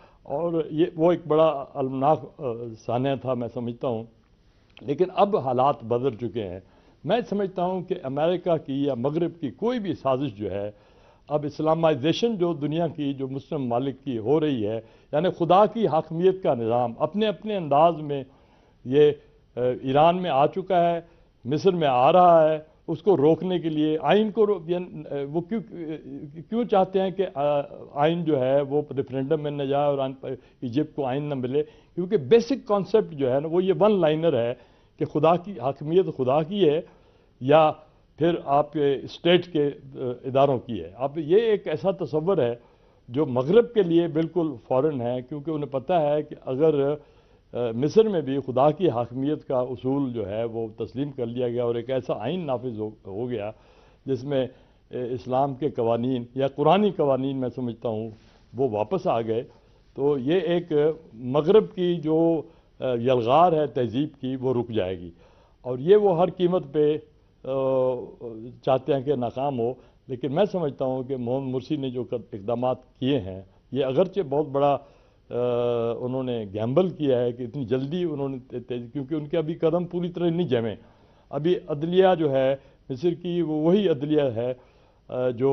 Speaker 4: اور یہ وہ ایک بڑا المناک سانحہ تھا میں سمجھتا ہوں۔ لیکن اب حالات بدل چکے ہیں۔ میں سمجھتا ہوں کہ امریکہ کی یا مغرب کی کوئی بھی سازش جو ہے، اب اسلامائزیشن جو دنیا کی جو مسلم ممالک کی ہو رہی ہے، یعنی خدا کی حاکمیت کا نظام اپنے اپنے انداز میں یہ ایران میں آ چکا ہے، مصر میں آ رہا ہے، اس کو روکنے کے لیے آئین کو وہ کیوں چاہتے ہیں کہ آئین جو ہے وہ ریفرینڈم میں نہ جائے اور ایجپٹ کو آئین نہ ملے، کیونکہ بیسک کانسیپٹ جو ہے نا وہ یہ ون لائنر ہے کہ خدا کی حاکمیت خدا کی ہے یا پھر آپ کے اسٹیٹ کے اداروں کی ہے۔ اب یہ ایک ایسا تصور ہے جو مغرب کے لیے بالکل فورن ہے، کیونکہ انہیں پتہ ہے کہ اگر مصر میں بھی خدا کی حاکمیت کا اصول جو ہے وہ تسلیم کر لیا گیا اور ایک ایسا آئین نافذ ہو گیا جس میں اسلام کے قوانین یا قرآنی قوانین میں سمجھتا ہوں وہ واپس آ گئے، تو یہ ایک مغرب کی جو یلغار ہے تہذیب کی وہ رک جائے گی، اور یہ وہ ہر قیمت پہ چاہتے ہیں کہ ناکام ہو۔ لیکن میں سمجھتا ہوں کہ محمد مرسی نے جو اقدامات کیے ہیں یہ اگرچہ بہت بڑا انہوں نے گیمبل کیا ہے کہ اتنی جلدی انہوں نے کیونکہ ان کے ابھی قدم پوری طرح نہیں جمے، ابھی عدلیہ جو ہے مصر کی وہ وہی عدلیہ ہے جو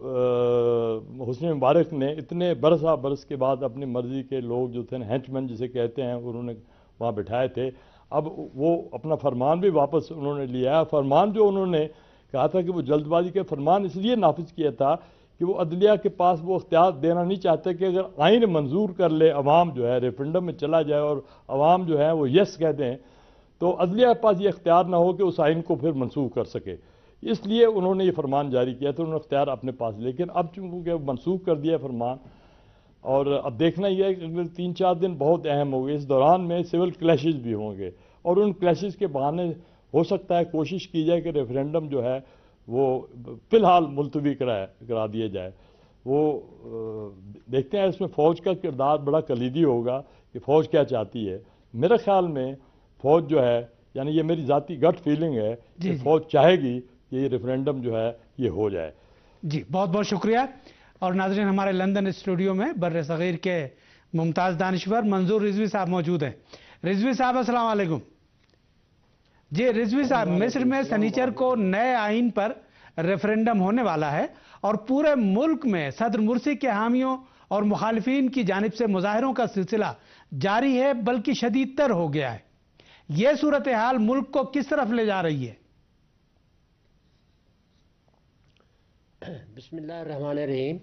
Speaker 4: حسنی مبارک نے اتنے برس کے بعد اپنی مرضی کے لوگ جو تھے ہینچمن جسے کہتے ہیں انہوں نے وہاں بٹھائے تھے، اب وہ اپنا فرمان بھی واپس انہوں نے لیا۔ فرمان جو انہوں نے کہا تھا کہ وہ جلد بازی کے فرمان اس لیے نافذ کیا تھا کہ وہ عدلیہ کے پاس وہ اختیار دینا نہیں چاہتے کہ اگر آئین منظور کر لے عوام جو ہے ریفرینڈم میں چلا جائے اور عوام جو ہے وہ یس کہہ دیں تو عدلیہ کے پاس یہ اختیار نہ ہو کہ اس آئین کو پھر منسوخ کر سکے، اس لیے انہوں نے یہ فرمان جاری کیا تھا، انہوں نے اختیار اپنے پاس، لیکن اب چونکہ منسوخ کر دیا فرمان، اور اب دیکھنا یہ ہے کہ اگلے 3-4 دن بہت اہم ہو گئے، اس دوران میں سول کلیشز بھی ہوں گے، اور ان کلیشز کے بہانے ہو سکتا ہے کوشش کی جائے کہ ریفرینڈم جو ہے وہ فی الحال ملتوی کرا دیا جائے۔ وہ دیکھتے ہیں اس میں فوج کا کردار بڑا کلیدی ہوگا کہ فوج کیا چاہتی ہے. میرے خیال میں فوج جو ہے، یعنی یہ میری ذاتی گٹ فیلنگ ہے کہ فوج چاہے گی کہ یہ ریفرینڈم جو ہے یہ ہو جائے.
Speaker 1: جی بہت بہت شکریہ. اور ناظرین، ہمارے لندن اسٹوڈیو میں بر صغیر کے ممتاز دانشور منظور رضوی صاحب موجود ہیں. رضوی صاحب السلام علیکم. جی رضوی صاحب، مصر میں سنیچر کو نئے آئین پر ریفرینڈم ہونے والا ہے اور پورے ملک میں صدر مرسی کے حامیوں اور مخالفین کی جانب سے مظاہروں کا سلسلہ جاری ہے، بلکہ شدید تر ہو گیا ہے. یہ صورتحال ملک کو کس طرف لے جا رہی ہے؟
Speaker 5: بسم اللہ الرحمن الرحیم.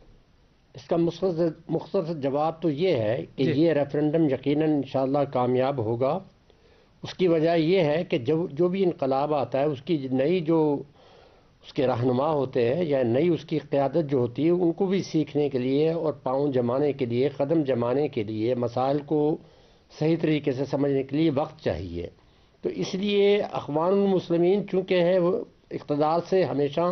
Speaker 5: اس کا مختصر جواب تو یہ ہے کہ یہ ریفرینڈم یقیناً انشاءاللہ کامیاب ہوگا. اس کی وجہ یہ ہے کہ جو بھی انقلاب آتا ہے اس کی نئی جو اس کے رہنما ہوتے ہیں یا نئی اس کی قیادت جو ہوتی ہے، ان کو بھی سیکھنے کے لیے اور پاؤں جمانے کے لیے، قدم جمانے کے لیے، مسائل کو صحیح طریقے سے سمجھنے کے لیے وقت چاہیے. تو اس لیے اخوان المسلمین چونکہ ہیں وہ اقتدار سے ہمیشہ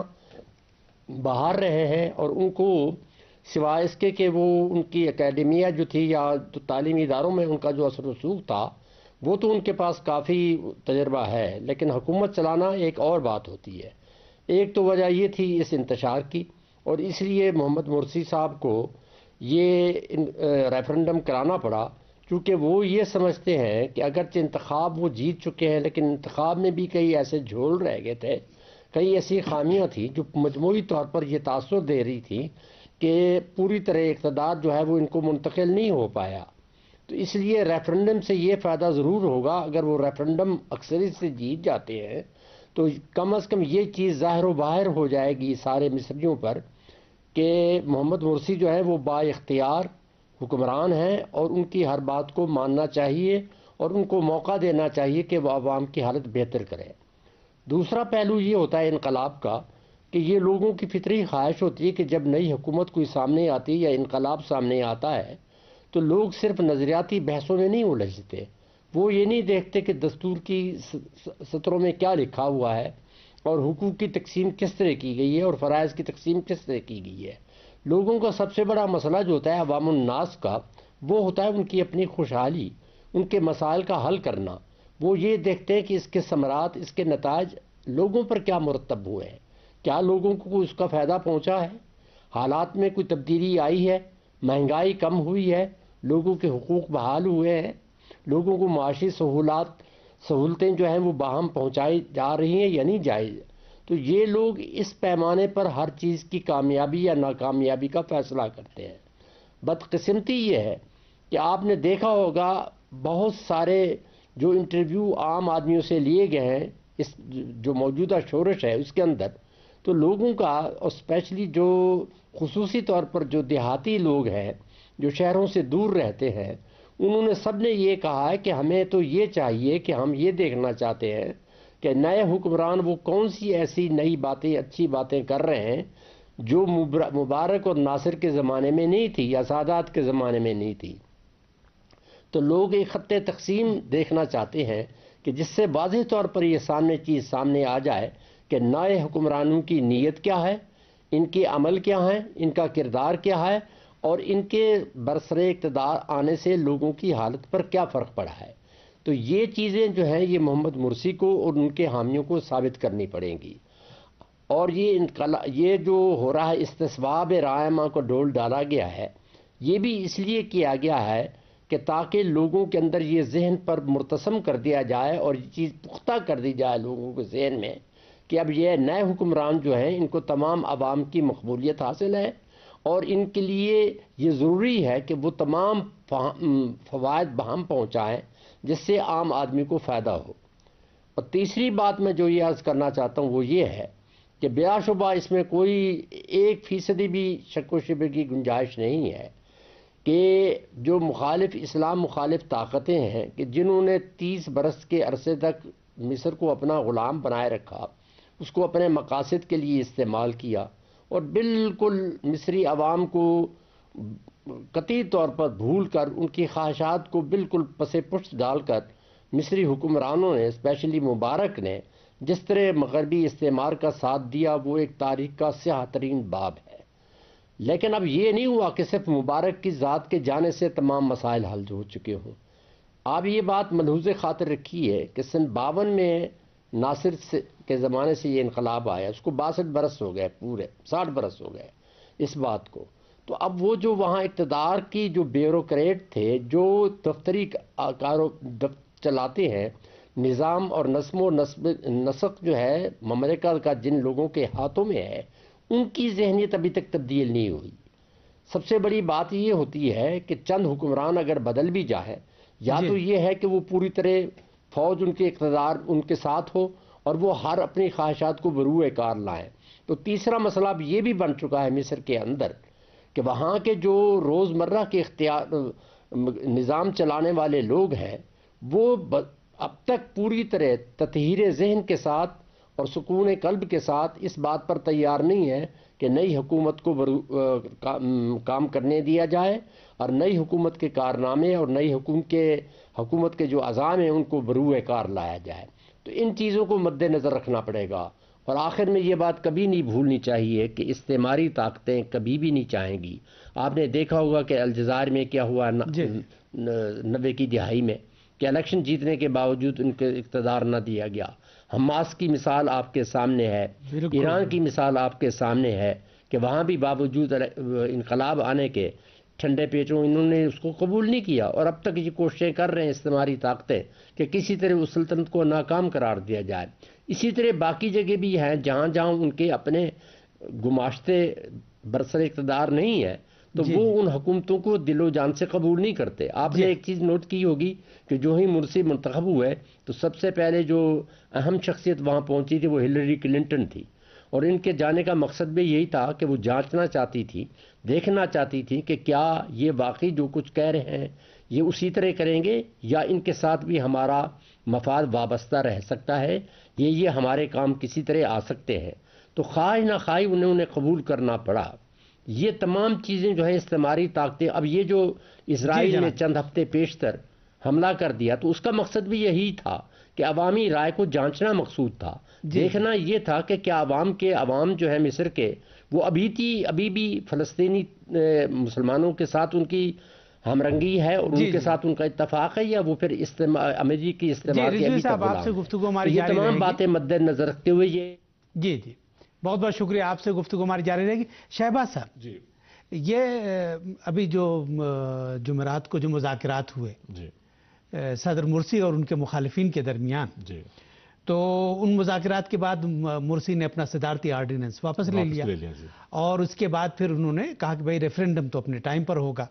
Speaker 5: باہر رہے ہیں، اور ان کو سوائے اس کے کہ وہ ان کی اکیڈمیا جو تھی یا تعلیمی اداروں میں ان کا جو اثر و رسوخ تھا وہ تو ان کے پاس کافی تجربہ ہے، لیکن حکومت چلانا ایک اور بات ہوتی ہے. ایک تو وجہ یہ تھی اس انتشار کی، اور اس لیے محمد مرسی صاحب کو یہ ریفرینڈم کرانا پڑا، چونکہ وہ یہ سمجھتے ہیں کہ اگرچہ انتخاب وہ جیت چکے ہیں لیکن انتخاب میں بھی کئی ایسے جھول رہ گئے تھے، کئی ایسی خامیاں تھیں جو مجموعی طور پر یہ تاثر دے رہی تھی کہ پوری طرح اقتدار جو ہے وہ ان کو منتقل نہیں ہو پایا. تو اس لیے ریفرینڈم سے یہ فائدہ ضرور ہوگا. اگر وہ ریفرینڈم اکثریت سے جیت جاتے ہیں تو کم از کم یہ چیز ظاہر و باہر ہو جائے گی سارے مصریوں پر کہ محمد مرسی جو ہے وہ با اختیار حکمران ہیں، اور ان کی ہر بات کو ماننا چاہیے اور ان کو موقع دینا چاہیے کہ وہ عوام کی حالت بہتر کریں. دوسرا پہلو یہ ہوتا ہے انقلاب کا کہ یہ لوگوں کی فطری خواہش ہوتی ہے کہ جب نئی حکومت کوئی سامنے آتی ہے یا انقلاب سامنے آتا ہے تو لوگ صرف نظریاتی بحثوں میں نہیں الجھتے. وہ یہ نہیں دیکھتے کہ دستور کی سطروں میں کیا لکھا ہوا ہے اور حقوق کی تقسیم کس طرح کی گئی ہے اور فرائض کی تقسیم کس طرح کی گئی ہے. لوگوں کا سب سے بڑا مسئلہ جو ہوتا ہے عوام الناس کا، وہ ہوتا ہے ان کی اپنی خوشحالی، ان کے مسائل کا حل کرنا. وہ یہ دیکھتے ہیں کہ اس کے ثمرات، اس کے نتائج لوگوں پر کیا مرتب ہوئے ہیں، کیا لوگوں کو اس کا فائدہ پہنچا ہے، حالات میں کوئی تبدیلی آئی ہے، مہنگائی کم ہوئی ہے، لوگوں کے حقوق بحال ہوئے ہیں، لوگوں کو معاشی سہولتیں جو ہیں وہ باہم پہنچائی جا رہی ہیں یا نہیں جائز. تو یہ لوگ اس پیمانے پر ہر چیز کی کامیابی یا ناکامیابی کا فیصلہ کرتے ہیں. بدقسمتی یہ ہے کہ آپ نے دیکھا ہوگا بہت سارے جو انٹرویو عام آدمیوں سے لیے گئے ہیں اس جو موجودہ شورش ہے اس کے اندر، تو لوگوں کا اور اسپیشلی جو خصوصی طور پر جو دیہاتی لوگ ہیں جو شہروں سے دور رہتے ہیں، انہوں نے سب نے یہ کہا ہے کہ ہمیں تو یہ چاہیے کہ ہم یہ دیکھنا چاہتے ہیں کہ نئے حکمران وہ کون سی ایسی نئی باتیں، اچھی باتیں کر رہے ہیں جو مبارک اور ناصر کے زمانے میں نہیں تھی یا سادات کے زمانے میں نہیں تھی. تو لوگ ایک خط تقسیم دیکھنا چاہتے ہیں کہ جس سے واضح طور پر یہ چیز سامنے آ جائے کہ نئے حکمرانوں کی نیت کیا ہے، ان کے عمل کیا ہیں، ان کا کردار کیا ہے، اور ان کے برسر اقتدار آنے سے لوگوں کی حالت پر کیا فرق پڑا ہے. تو یہ چیزیں جو ہیں یہ محمد مرسی کو اور ان کے حامیوں کو ثابت کرنی پڑیں گی. اور یہ جو ہو رہا ہے استصواب رائمہ کو ڈول ڈالا گیا ہے، یہ بھی اس لیے کیا گیا ہے کہ تاکہ لوگوں کے اندر یہ ذہن پر مرتسم کر دیا جائے اور یہ چیز پختہ کر دی جائے لوگوں کے ذہن میں کہ اب یہ نئے حکمران جو ہیں ان کو تمام عوام کی مقبولیت حاصل ہے اور ان کے لیے یہ ضروری ہے کہ وہ تمام فوائد بہم پہنچائیں جس سے عام آدمی کو فائدہ ہو. اور تیسری بات میں جو یہ عرض کرنا چاہتا ہوں وہ یہ ہے کہ بلا شبہ اس میں کوئی 1% بھی شک و شبہ کی گنجائش نہیں ہے کہ جو اسلام مخالف طاقتیں ہیں کہ جنہوں نے 30 برس کے عرصے تک مصر کو اپنا غلام بنائے رکھا، اس کو اپنے مقاصد کے لیے استعمال کیا اور بالکل مصری عوام کو قطعی طور پر بھول کر ان کی خواہشات کو بالکل پس پشت ڈال کر مصری حکمرانوں نے اسپیشلی مبارک نے جس طرح مغربی استعمار کا ساتھ دیا وہ ایک تاریخ کا سیاہ ترین باب ہے. لیکن اب یہ نہیں ہوا کہ صرف مبارک کی ذات کے جانے سے تمام مسائل حل ہو چکے ہوں. آپ یہ بات ملحوظ خاطر رکھیے کہ سن 52 میں ناصر کے زمانے سے یہ انقلاب آیا، اس کو 62 برس ہو گئے، پورے 60 برس ہو گئے اس بات کو. تو اب وہ جو وہاں اقتدار کی جو بیوروکریٹ تھے، جو دفتری چلاتے ہیں، نظام اور نظم و نسق جو ہے مملکت کا جن لوگوں کے ہاتھوں میں ہے، ان کی ذہنیت ابھی تک تبدیل نہیں ہوئی. سب سے بڑی بات یہ ہوتی ہے کہ چند حکمران اگر بدل بھی جائے، یا تو یہ ہے کہ وہ پوری طرح فوج ان کے اقتدار ان کے ساتھ ہو اور وہ ہر اپنی خواہشات کو بروئے کار لائیں. تو تیسرا مسئلہ اب یہ بھی بن چکا ہے مصر کے اندر کہ وہاں کے جو روزمرہ کے نظام چلانے والے لوگ ہیں، وہ اب تک پوری طرح تطہیر ذہن کے ساتھ اور سکون قلب کے ساتھ اس بات پر تیار نہیں ہے کہ نئی حکومت کو کام کرنے دیا جائے اور نئی حکومت کے کارنامے اور نئی حکومت کے جو عزام ہیں ان کو بروئے کار لایا جائے. تو ان چیزوں کو مد نظر رکھنا پڑے گا. اور آخر میں یہ بات کبھی نہیں بھولنی چاہیے کہ استعماری طاقتیں کبھی بھی نہیں چاہیں گی. آپ نے دیکھا ہوگا کہ الجزائر میں کیا ہوا 90 کی دہائی میں، کہ الیکشن جیتنے کے باوجود ان کے اقتدار نہ دیا گیا. حماس کی مثال آپ کے سامنے ہے، ایران کی مثال آپ کے سامنے ہے کہ وہاں بھی باوجود انقلاب آنے کے ٹھنڈے پیٹوں انہوں نے اس کو قبول نہیں کیا، اور اب تک یہ کوششیں کر رہے ہیں استعماری طاقتیں کہ کسی طرح اس سلطنت کو ناکام قرار دیا جائے. اسی طرح باقی جگہ بھی ہیں جہاں جہاں ان کے اپنے گماشتے برسر اقتدار نہیں ہے، تو وہ ان حکومتوں کو دل و جان سے قبول نہیں کرتے. آپ نے ایک چیز نوٹ کی ہوگی کہ جو ہی مرسی منتخب ہوئے تو سب سے پہلے جو اہم شخصیت وہاں پہنچی تھی وہ ہلری کلنٹن تھی، اور ان کے جانے کا مقصد بھی یہی تھا کہ وہ جانچنا چاہتی تھی، دیکھنا چاہتی تھی کہ کیا یہ واقعی جو کچھ کہہ رہے ہیں یہ اسی طرح کریں گے یا ان کے ساتھ بھی ہمارا مفاد وابستہ رہ سکتا ہے، یہ ہمارے کام کسی طرح آ سکتے ہیں. تو خواہ نہ خواہ انہیں قبول کرنا پڑا. یہ تمام چیزیں جو ہے استعماری طاقتیں، اب یہ جو اسرائیل نے چند ہفتے پیشتر حملہ کر دیا تو اس کا مقصد بھی یہی تھا کہ عوامی رائے کو جانچنا مقصود تھا. دیکھنا یہ تھا کہ کیا عوام جو ہے مصر کے وہ ابھی بھی فلسطینی مسلمانوں کے ساتھ ان کی ہمرنگی ہے اور ان کے ساتھ ان کا اتفاق ہے، یا وہ پھر امریکی استعمار کے ابھی تک غلام ہے. یہ تمام باتیں مد نظر رکھتے ہوئے
Speaker 1: جی بہت بہت شکریہ. آپ سے گفتگو ہماری جاری رہے گی. شہباز صاحب
Speaker 3: جی،
Speaker 1: یہ ابھی جو جمعرات کو جو مذاکرات ہوئے صدر مرسی اور ان کے مخالفین کے درمیان، تو ان مذاکرات کے بعد مرسی نے اپنا صدارتی آرڈیننس واپس لے لیا اور اس کے بعد پھر انہوں نے کہا کہ بھائی ریفرینڈم تو اپنے ٹائم پر ہوگا،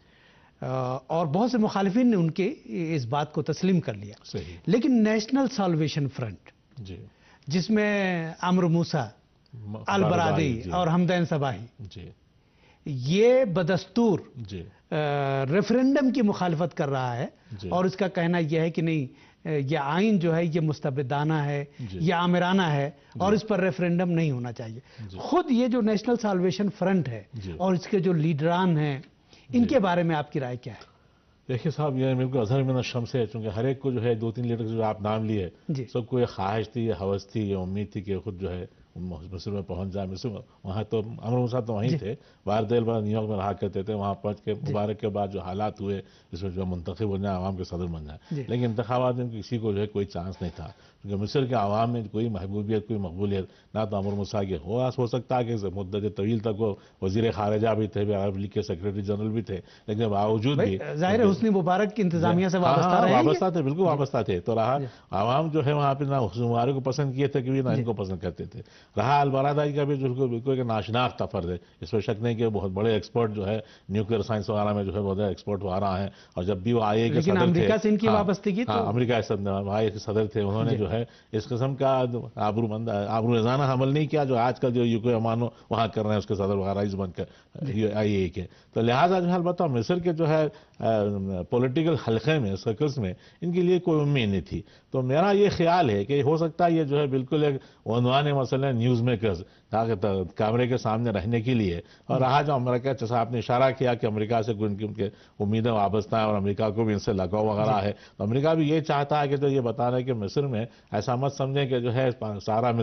Speaker 1: اور بہت سے مخالفین نے ان کے اس بات کو تسلیم کر لیا. لیکن نیشنل سالویشن فرنٹ جس میں عمرو موسیٰ، البرادعی اور حمدین صباحی، یہ بدستور ریفرینڈم کی مخالفت کر رہا ہے اور اس کا کہنا یہ ہے کہ نہیں، یہ آئین جو ہے یہ مستبدانہ ہے، یہ آمرانہ ہے اور اس پر ریفرینڈم نہیں ہونا چاہیے. خود یہ جو نیشنل سالویشن فرنٹ ہے اور اس کے جو لیڈران ہیں، ان کے بارے میں آپ کی رائے کیا ہے؟
Speaker 3: دیکھیے صاحب، یہ بالکل اظہر من الشمس ہے، چونکہ ہر ایک کو جو ہے 2-3 لیڈر جو آپ نام لیے، سب کو یہ خواہش تھی، یہ ہوس تھی، یہ امید تھی کہ خود جو ہے مصر میں پہنچ جائے. مصر وہاں تو عمرو موسیٰ تو وہیں تھے، باہر دیر بعد نیو یارک میں رہا کرتے تھے. وہاں پہنچ کے مبارک کے بعد جو حالات ہوئے اس میں جو منتخب ہو جائے، عوام کے صدر بن جائے، لیکن انتخابات میں کسی کو جو ہے کوئی چانس نہیں تھا، کیونکہ مصر کے عوام میں کوئی محبوبیت، کوئی مقبولیت نہ تو عمرو موسیٰ کے ہو سکتا ہے کہ مدت طویل تک وہ وزیر خارجہ بھی تھے، عرب لیگ کے سیکرٹری جنرل بھی تھے، لیکن باوجود بھی
Speaker 1: ظاہر ہے حسنی مبارک کی انتظامیہ سے
Speaker 3: وابستہ تھے، بالکل وابستہ تھے. تو رہا عوام جو ہے وہاں پہ نہ حسنی مبارک کو پسند کیے تھے کبھی، نہ ان کو پسند کرتے تھے. رہا البرادعی کا بھی جو بالکل ایک ناشناختہ فرد ہے، اس پر شک نہیں کہ بہت بڑے ایکسپرٹ جو ہے نیوکلیئر سائنس وغیرہ میں جو ہے بہت ایکسپرٹ ہو رہا ہے. اور جب بھی وہ آئی اے کے صدر تھے،
Speaker 1: امریکہ سے ان کی وابستگی،
Speaker 3: امریکہ کے صدر تھے، انہوں نے جو ہے اس قسم کا آبروریزانہ عمل نہیں کیا جو آج کل جو یوکو امانو وہاں کر رہے ہیں اس کے صدر وغیرہ بن کر آئی اے کے. تو لہٰذا جو ہے البتہ مصر کے جو ہے پولیٹیکل حلقے میں، سرکلز میں ان کے لیے کوئی امید نہیں تھی. تو میرا یہ خیال ہے کہ ہو سکتا ہے یہ جو ہے بالکل ایک عنوان مسئلہ نیوز میکرز کیمرے کے سامنے رہنے کے لیے، اور رہا جو امریکہ، جیسا آپ نے اشارہ کیا کہ امریکہ سے ان کے امیدیں وابستہ ہیں اور امریکہ کو بھی ان سے لگاؤ وغیرہ ہے، تو امریکہ بھی یہ چاہتا ہے کہ تو یہ بتانا ہے کہ مصر میں ایسا مت سمجھیں کہ جو ہے سارا مصر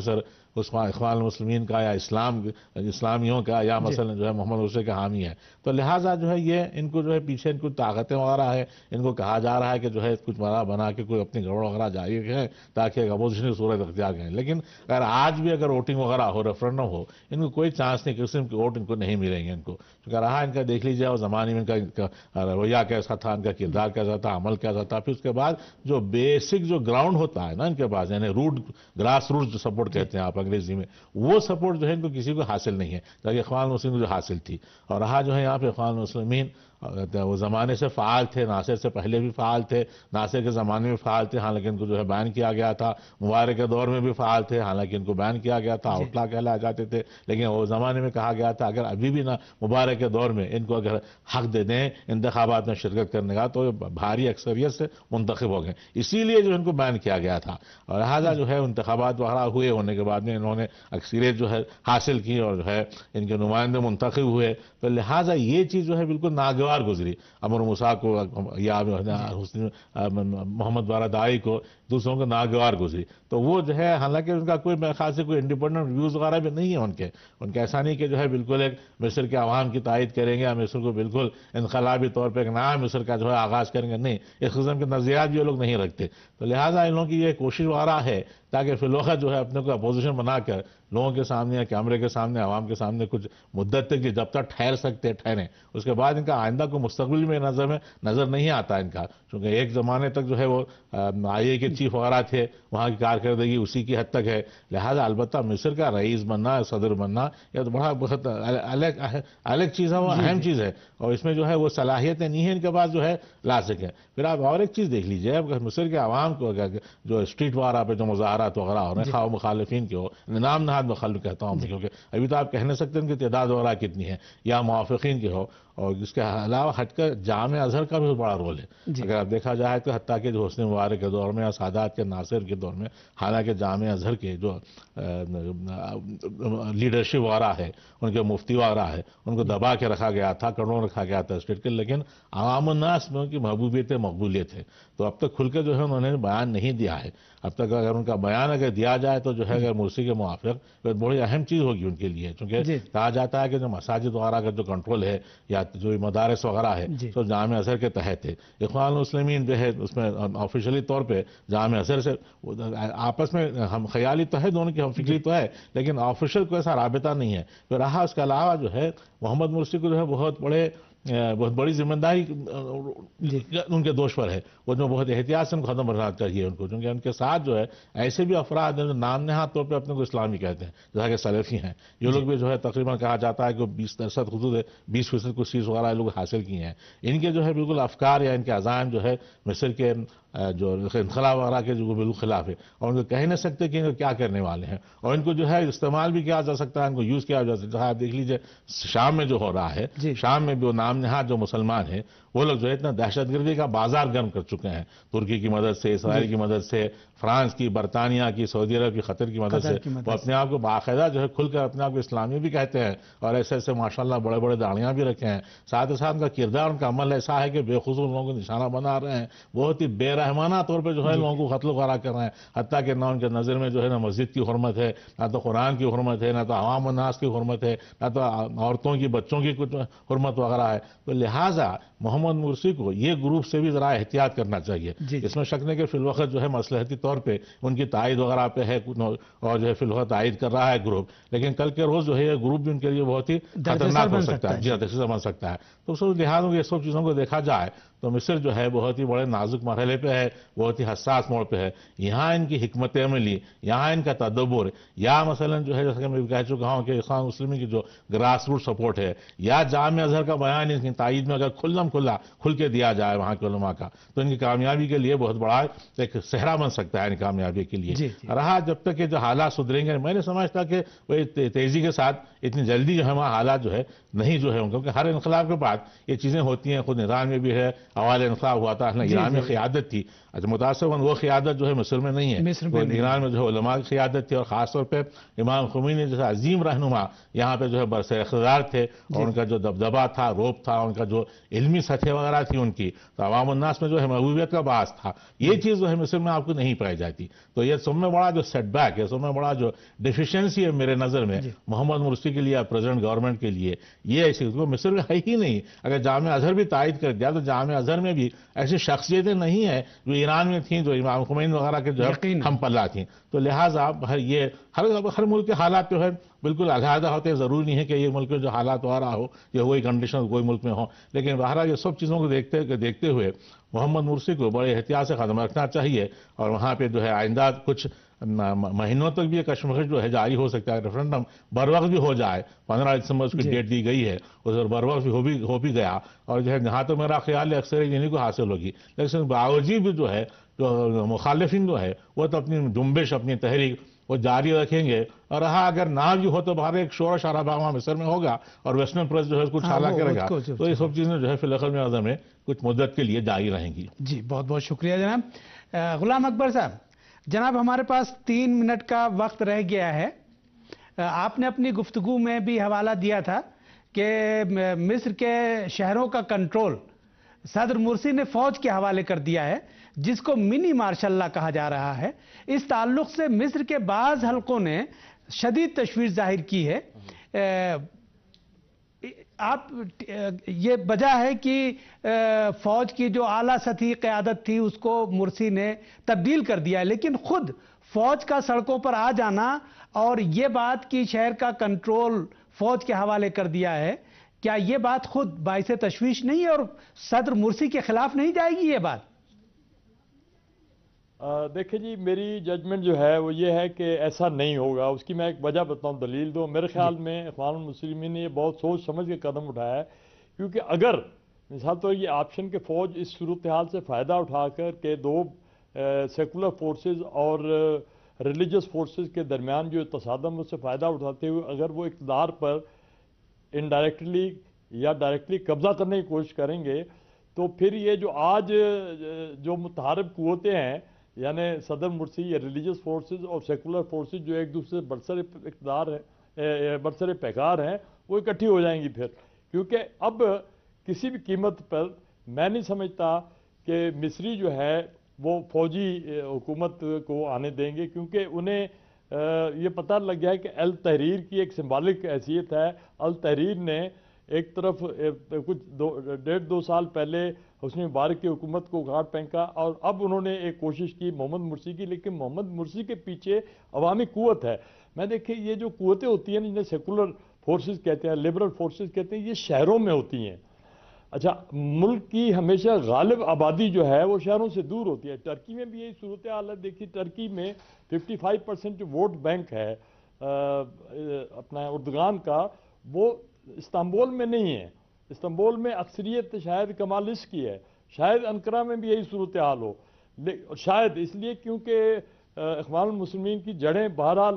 Speaker 3: اس اخوان المسلمین کا یا اسلامیوں کا یا مثلا جو ہے محمد مرسی کا حامی ہے. تو لہٰذا جو ہے یہ ان کو جو ہے پیچھے ان کو طاقتیں وغیرہ ہے, ان کو کہا جا رہا ہے کہ جو ہے کچھ بنا کے کوئی اپنی گڑبڑ وغیرہ جاری رکھیں تاکہ ایک اپوزیشن کی صورت اختیار کریں. لیکن اگر آج بھی اگر ووٹنگ وغیرہ ہو, ریفرنڈم ہو, ان کو کوئی چانس نہیں, قسم کے ووٹ ان کو نہیں ملیں گے. ان کو کیونکہ رہا ان کا دیکھ لیجیے اور زمانے میں ان کا رویہ کیسا تھا, ان کا کردار کیسا تھا, عمل کیسا تھا. پھر اس کے بعد جو بیسک جو گراؤنڈ ہوتا ہے نا ان کے پاس, یعنی گراس روٹ جو سپورٹ کہتے ہیں آپ انگریزی میں, وہ سپورٹ جو ہے ان کو کسی کو حاصل نہیں ہے, تاکہ اخوان المسلمین کو جو حاصل تھی. اور رہا جو ہے یہاں پہ اخوان المسلمین وہ زمانے سے فعال تھے, ناصر سے پہلے بھی فعال تھے, ناصر کے زمانے میں فعال تھے, حالانکہ ان کو جو ہے بین کیا گیا تھا. مبارک کے دور میں بھی فعال تھے, حالانکہ ان کو بین کیا گیا تھا, آؤٹلا کہلائے جاتے تھے. لیکن وہ زمانے میں کہا گیا تھا اگر ابھی بھی نہ مبارک کے دور میں ان کو اگر حق دے دیں انتخابات میں شرکت کرنے کا تو بھاری اکثریت سے منتخب ہو گئے, اسی لیے جو ان کو بین کیا گیا تھا. اور لہٰذا جو ہے انتخابات وغیرہ ہوئے ہونے کے بعد میں انہوں نے اکثریت جو ہے حاصل کی اور جو ہے ان کے نمائندے منتخب ہوئے. تو لہٰذا یہ چیز جو ہے بالکل ناگوار گزری. امر موسیٰ کو یا محمد بارادعی کو, دوسروں کو ناگوار گزری. تو وہ جو ہے حالانکہ ان کا کوئی میرے خیال سے کوئی انڈیپینڈنٹ ویوز وغیرہ بھی نہیں ہے ان کے ایسا نہیں کہ جو ہے بالکل ایک مصر کے عوام کی تائید کریں گے یا مصر کو بالکل انقلابی طور پہ ایک نیا مصر کا جو ہے آغاز کریں گے. نہیں, اس قسم کے نظریات بھی یہ لوگ نہیں رکھتے. تو لہٰذا ان لوگوں کی یہ کوشش وغیرہ ہے تاکہ فی الوقت جو ہے اپنے کو اپوزیشن بنا کر لوگوں کے سامنے یا کیمرے کے سامنے عوام کے سامنے کچھ مدت تک جب تک ٹھہر سکتے ٹھہریں. اس کے بعد ان کا آئندہ کو مستقبل میں نظر نہیں آتا ان کا, چونکہ ایک زمانے تک جو ہے وہ آئی اے کے چیف وغیرہ تھے, وہاں کی کارکردگی اسی کی حد تک ہے. لہٰذا البتہ مصر کا رئیس بننا, صدر بننا یہ تو بڑا بہت الگ چیز ہے, وہ اہم چیز ہے, اور اس میں جو ہے وہ صلاحیتیں نہیں ہیں ان کے پاس جو ہے لا سکیں. پھر آپ اور ایک چیز دیکھ لیجئے, مصر کے عوام کو جو اسٹریٹ وغیرہ پہ جو مظاہرات وغیرہ ہو رہے ہیں, خواہ مخالفین کے ہو, نام نہاد مخالف کہتا ہوں کیونکہ ابھی تو آپ کہہ نہیں سکتے ان کی تعداد وغیرہ کتنی ہے, یا موافقین کے ہو. اور اس کے علاوہ ہٹ کر جامع ازہر کا بھی بڑا رول ہے. اگر آپ دیکھا جائے تو حتیٰ کہ جو حسنی مبارک کے دور میں یا سادات کے ناصر کے دور میں, حالانکہ جامع ازہر کے جو لیڈرشپ وغیرہ ہے, ان کے مفتی وغیرہ ہے, ان کو دبا کے رکھا گیا تھا, کنٹرول رکھا گیا تھا اسٹیٹ کے. لیکن عوام الناس میں ان کی محبوبیت مقبولیت ہے. تو اب تک کھل کے جو ہے انہوں نے بیان نہیں دیا ہے. اب تک اگر ان کا بیان اگر دیا جائے تو جو ہے اگر مرسی کے موافق بڑی اہم چیز ہوگی ان کے لیے, چونکہ کہا جاتا ہے کہ جو مساجد وغیرہ کا جو کنٹرول ہے یا جو مدارس وغیرہ ہے تو جامع ازہر کے تحت ہے. اخوان المسلمین جو ہے اس میں آفیشلی طور پہ جامع ازہر سے آپس میں ہم خیالی تو ہے, دونوں کی ہم فکری تو ہے, لیکن آفیشل کوئی ایسا رابطہ نہیں ہے. پھر رہا اس کے علاوہ جو ہے محمد مرسی کو جو ہے بہت بڑی ذمہ داری ان کے دوش پر ہے. وہ جو بہت احتیاط سے قدم بڑھانا چاہیے ان کو, کیونکہ ان کے ساتھ جو ہے ایسے بھی افراد ہیں جو نام نہاد طور پہ اپنے کو اسلامی کہتے ہیں, جیسا کہ سلفی ہیں. یہ لوگ بھی جو ہے تقریباً کہا جاتا ہے کہ 20% کو سیز وغیرہ لوگ حاصل کیے ہیں. ان کے جو ہے بالکل افکار یا ان کے عزائم جو ہے مصر کے جو انخلا وغیرہ کے جو بالکل خلاف ہے, اور ان کو کہہ نہیں سکتے کہ ان کو کیا کرنے والے ہیں, اور ان کو جو ہے استعمال بھی کیا جا سکتا ہے, ان کو یوز کیا جا سکتا ہے. آپ دیکھ لیجئے شام میں جو ہو رہا ہے, شام میں بھی نام نہاد جو مسلمان ہیں وہ لوگ جو ہے اتنا دہشت گردی کا بازار گرم کر چکے ہیں, ترکی کی مدد سے, اسرائیل کی مدد سے, فرانس کی, برطانیہ کی, سعودی عرب کی, قطر کی مدد سے. وہ اپنے آپ کو باقاعدہ جو ہے کھل کر اپنے آپ کو اسلامی بھی کہتے ہیں, اور ایسے ایسے ماشاءاللہ بڑے بڑے داڑیاں بھی رکھے ہیں. ساتھ ہی ساتھ ان کا کردار, ان کا عمل ایسا ہے کہ بے خصوص لوگوں کو نشانہ بنا رہے ہیں, بہت ہی بے رحمانہ طور پہ جو ہے لوگوں کو قتل وغیرہ کر رہے ہیں. حتیٰ کہ نہ ان کے نظر میں جو ہے نہ مسجد کی حرمت ہے, نہ تو قرآن کی حرمت ہے, نہ تو عوام الناس کی حرمت ہے, نہ تو عورتوں کی, بچوں کی کچھ حرمت وغیرہ ہے. تو لہٰذا محمد مرسی کو یہ گروپ سے بھی ذرا احتیاط کرنا چاہیے. اس میں شک نہیں کہ فی الوقت جو ہے مصلحتی طور پہ ان کی تائید وغیرہ پہ ہے, اور جو ہے فی الوقت تائید کر رہا ہے گروپ, لیکن کل کے روز جو ہے یہ گروپ بھی ان کے لیے بہت ہی خطرناک ہو سکتا ہے, دہشت بن سکتا ہے. تو اس لحاظ میں یہ سب چیزوں کو دیکھا جائے تو مصر جو ہے بہت ہی بڑے نازک مرحلے پہ ہے, بہت ہی حساس موڑ پہ ہے. یہاں ان کی حکمت عملی, یہاں ان کا تدبر, یا مثلا جو ہے جیسا کہ میں کہہ چکا ہوں کہ اخوان مسلمین کی جو گراس روٹ سپورٹ ہے, یا جامع ازہر کا بیان ان کی تائید میں اگر کھل کے دیا جائے وہاں کے علماء کا, تو ان کی کامیابی کے لیے بہت بڑا ایک صحرا بن سکتا ہے ان کامیابی کے لیے. رہا جب تک کہ جو حالات سدھریں گے, میں نے سمجھتا کہ وہ تیزی کے ساتھ اتنی جلدی جو ہے وہاں حالات جو ہے نہیں جو ہے, کیونکہ ہر انقلاب کے بعد یہ چیزیں ہوتی ہیں. خود نظام میں بھی ہے, اوائل انقلاب ہوا تھا, ایران میں قیادت تھی, اچھا متاثراً وہ قیادت جو ہے مصر میں نہیں ہے. ایران میں جو ہے علماء کی قیادت تھی, اور خاص طور پہ امام خمینی جیسا عظیم رہنما یہاں پہ جو ہے برسر اقتدار تھے, اور ان کا جو دبدبا تھا, روب تھا, ان کا جو علمی سطح وغیرہ تھی ان کی, تو عوام الناس میں جو ہے محبوبیت کا باعث تھا. یہ چیز جو ہے مصر میں آپ کو نہیں پائی رہ جاتی. تو یہ سب میں بڑا جو سیٹ بیک ہے، سب میں بڑا جو ڈیفیشنسی ہے میرے نظر میں محمد مرسی کے لیے یا پریزیڈنٹ گورنمنٹ کے لیے، یہ ایسی مصر میں ہے ہی نہیں. اگر جامعہ ازہر بھی تائید کر دیا تو جامعہ ازہر میں بھی ایسی شخصیتیں نہیں ہیں جو ایران میں تھیں، جو امام خمینی وغیرہ کے جو ہم پلہ تھیں. تو لہٰذا یہ ہر ملک کے حالات جو ہے بالکل علیحدہ ہوتے ہیں. ضروری نہیں ہے کہ یہ ملک میں جو حالات ہو رہا ہو یا وہی کنڈیشن کوئی ملک میں ہو، لیکن بہرحال یہ سب چیزوں کو دیکھتے ہوئے محمد مرسی کو بڑے احتیاط سے قدم رکھنا چاہیے. اور وہاں پہ جو ہے آئندہ کچھ مہینوں تک بھی یہ کشمکش جو ہے جاری ہو سکتا ہے. ریفرنڈم بر وقت بھی ہو جائے، 15 دسمبر اس کی ڈیٹ دی گئی ہے، اس پر بر وقت ہو بھی گیا، اور جو ہے جہاں تو میرا خیال ہے اکثر انہیں کو حاصل ہوگی. لیکن باوجود بھی جو ہے جو مخالفین جو ہے وہ تو اپنی جنبش، اپنی تحریک وہ جاری رکھیں گے. اور رہا اگر نہ بھی ہو تو باہر ایک شور و شرابہ وہاں مصر میں ہوگا، اور ویسٹرن پریس جو ہے اس کو چھالا کرے گا. تو یہ سب چیزیں جو ہے فی الحال میں نظر میں کچھ مدت کے لیے جاری رہیں گی.
Speaker 1: جی بہت بہت شکریہ جناب. غلام اکبر صاحب، جناب ہمارے پاس 3 منٹ کا وقت رہ گیا ہے. آپ نے اپنی گفتگو میں بھی حوالہ دیا تھا کہ مصر کے شہروں کا کنٹرول صدر مرسی نے فوج کے حوالے کر دیا ہے، جس کو منی مارشل لا کہا جا رہا ہے. اس تعلق سے مصر کے بعض حلقوں نے شدید تشویش ظاہر کی ہے. آپ یہ وجہ ہے کہ فوج کی جو اعلیٰ سطحی قیادت تھی اس کو مرسی نے تبدیل کر دیا ہے، لیکن خود فوج کا سڑکوں پر آ جانا اور یہ بات کہ شہر کا کنٹرول فوج کے حوالے کر دیا ہے، کیا یہ بات خود باعث تشویش نہیں ہے اور صدر مرسی کے خلاف نہیں جائے گی یہ بات؟
Speaker 4: دیکھیں جی، میری ججمنٹ جو ہے وہ یہ ہے کہ ایسا نہیں ہوگا. اس کی میں ایک وجہ بتاؤں، دلیل دو. میرے خیال میں اخوان المسلمین نے یہ بہت سوچ سمجھ کے قدم اٹھایا ہے، کیونکہ اگر مثال طور یہ آپشن کے فوج اس صورتحال سے فائدہ اٹھا کر کہ دو سیکولر فورسز اور ریلیجس فورسز کے درمیان جو تصادم اس سے فائدہ اٹھاتے ہوئے اگر وہ اقتدار پر انڈائریکٹلی یا ڈائریکٹلی قبضہ کرنے کی کوشش کریں گے، تو پھر یہ جو آج جو متحارب قوتیں ہیں، یعنی صدر مرسی یا ریلیجس فورسز اور سیکولر فورسز جو ایک دوسرے برسر اقتدار ہیں، برسر پیکار ہیں، وہ اکٹھی ہو جائیں گی پھر. کیونکہ اب کسی بھی قیمت پر میں نہیں سمجھتا کہ مصری جو ہے وہ فوجی حکومت کو آنے دیں گے، کیونکہ انہیں یہ پتہ لگ گیا ہے کہ التحریر کی ایک سمبولک حیثیت ہے. التحریر نے ایک طرف کچھ 1.5-2 سال پہلے حسنی مبارک کی حکومت کو اکھاڑ پھینکا، اور اب انہوں نے ایک کوشش کی محمد مرسی کی، لیکن محمد مرسی کے پیچھے عوامی قوت ہے. میں دیکھیں یہ جو قوتیں ہوتی ہیں جنہیں سیکولر فورسز کہتے ہیں، لبرل فورسز کہتے ہیں، یہ شہروں میں ہوتی ہیں. اچھا، ملک کی ہمیشہ غالب آبادی جو ہے وہ شہروں سے دور ہوتی ہے. ٹرکی میں بھی یہی صورتحال ہے. دیکھیے ٹرکی میں 55% جو ووٹ بینک ہے اپنا اردگان کا، وہ استنبول میں نہیں ہے. استنبول میں اکثریت شاید کمالسٹ کی ہے. شاید انقرہ میں بھی یہی صورتحال ہو، شاید اس لیے کیونکہ اخوان المسلمین کی جڑیں بہرحال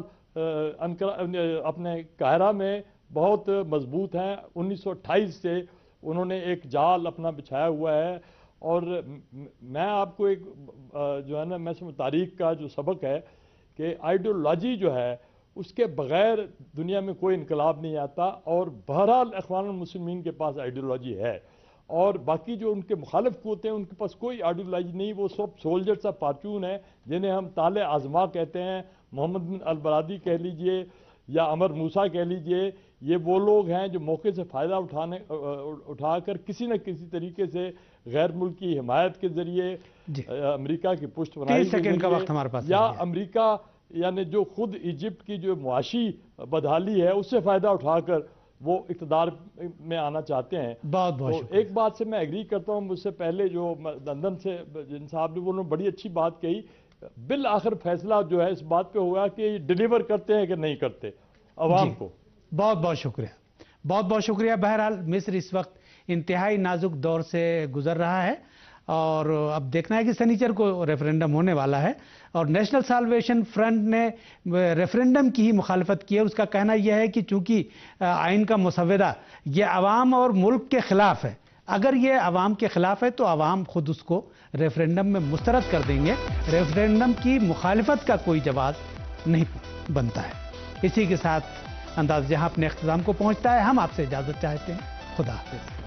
Speaker 4: اپنے قاہرہ میں بہت مضبوط ہیں. 1928 سے انہوں نے ایک جال اپنا بچھایا ہوا ہے. اور میں آپ کو ایک جو ہے نا میں سمجھ تاریخ کا جو سبق ہے کہ آئیڈیالوجی جو ہے اس کے بغیر دنیا میں کوئی انقلاب نہیں آتا، اور بہرحال اخوان المسلمین کے پاس آئیڈیالوجی ہے، اور باقی جو ان کے مخالف قوتیں ہیں ان کے پاس کوئی آئیڈیالوجی نہیں. وہ سب سولجر سا پارچون ہیں جنہیں ہم طالع آزما کہتے ہیں. محمد بن البرادی کہہ لیجئے یا عمر موسیٰ کہہ لیجئے، یہ وہ لوگ ہیں جو موقع سے فائدہ اٹھا کر کسی نہ کسی طریقے سے غیر ملکی حمایت کے ذریعے امریکہ کی پشت بنائی کے ذریعے یا امریکہ یعنی جو خود ایجپٹ کی جو معاشی بدحالی ہے اس سے فائدہ اٹھا کر وہ اقتدار میں آنا چاہتے ہیں.
Speaker 1: بہت
Speaker 4: ایک بات سے میں ایگری کرتا ہوں، مجھ سے پہلے جو لندن سے جن صاحب نے انہوں نے بڑی اچھی بات کہی. بالآخر فیصلہ جو ہے اس بات پہ ہوگا کہ یہ ڈیلیور کرتے ہیں کہ نہیں کرتے عوام کو.
Speaker 1: بہت بہت شکریہ. بہرحال مصر اس وقت انتہائی نازک دور سے گزر رہا ہے، اور اب دیکھنا ہے کہ سنیچر کو ریفرینڈم ہونے والا ہے، اور نیشنل سالویشن فرنٹ نے ریفرینڈم کی ہی مخالفت کی ہے. اس کا کہنا یہ ہے کہ چونکہ آئین کا مسودہ یہ عوام اور ملک کے خلاف ہے، اگر یہ عوام کے خلاف ہے تو عوام خود اس کو ریفرینڈم میں مسترد کر دیں گے. ریفرینڈم کی مخالفت کا کوئی جواز نہیں بنتا ہے. اسی کے ساتھ انداز جہاں اپنے اختتام کو پہنچتا ہے. ہم آپ سے اجازت چاہتے ہیں. خدا حافظ.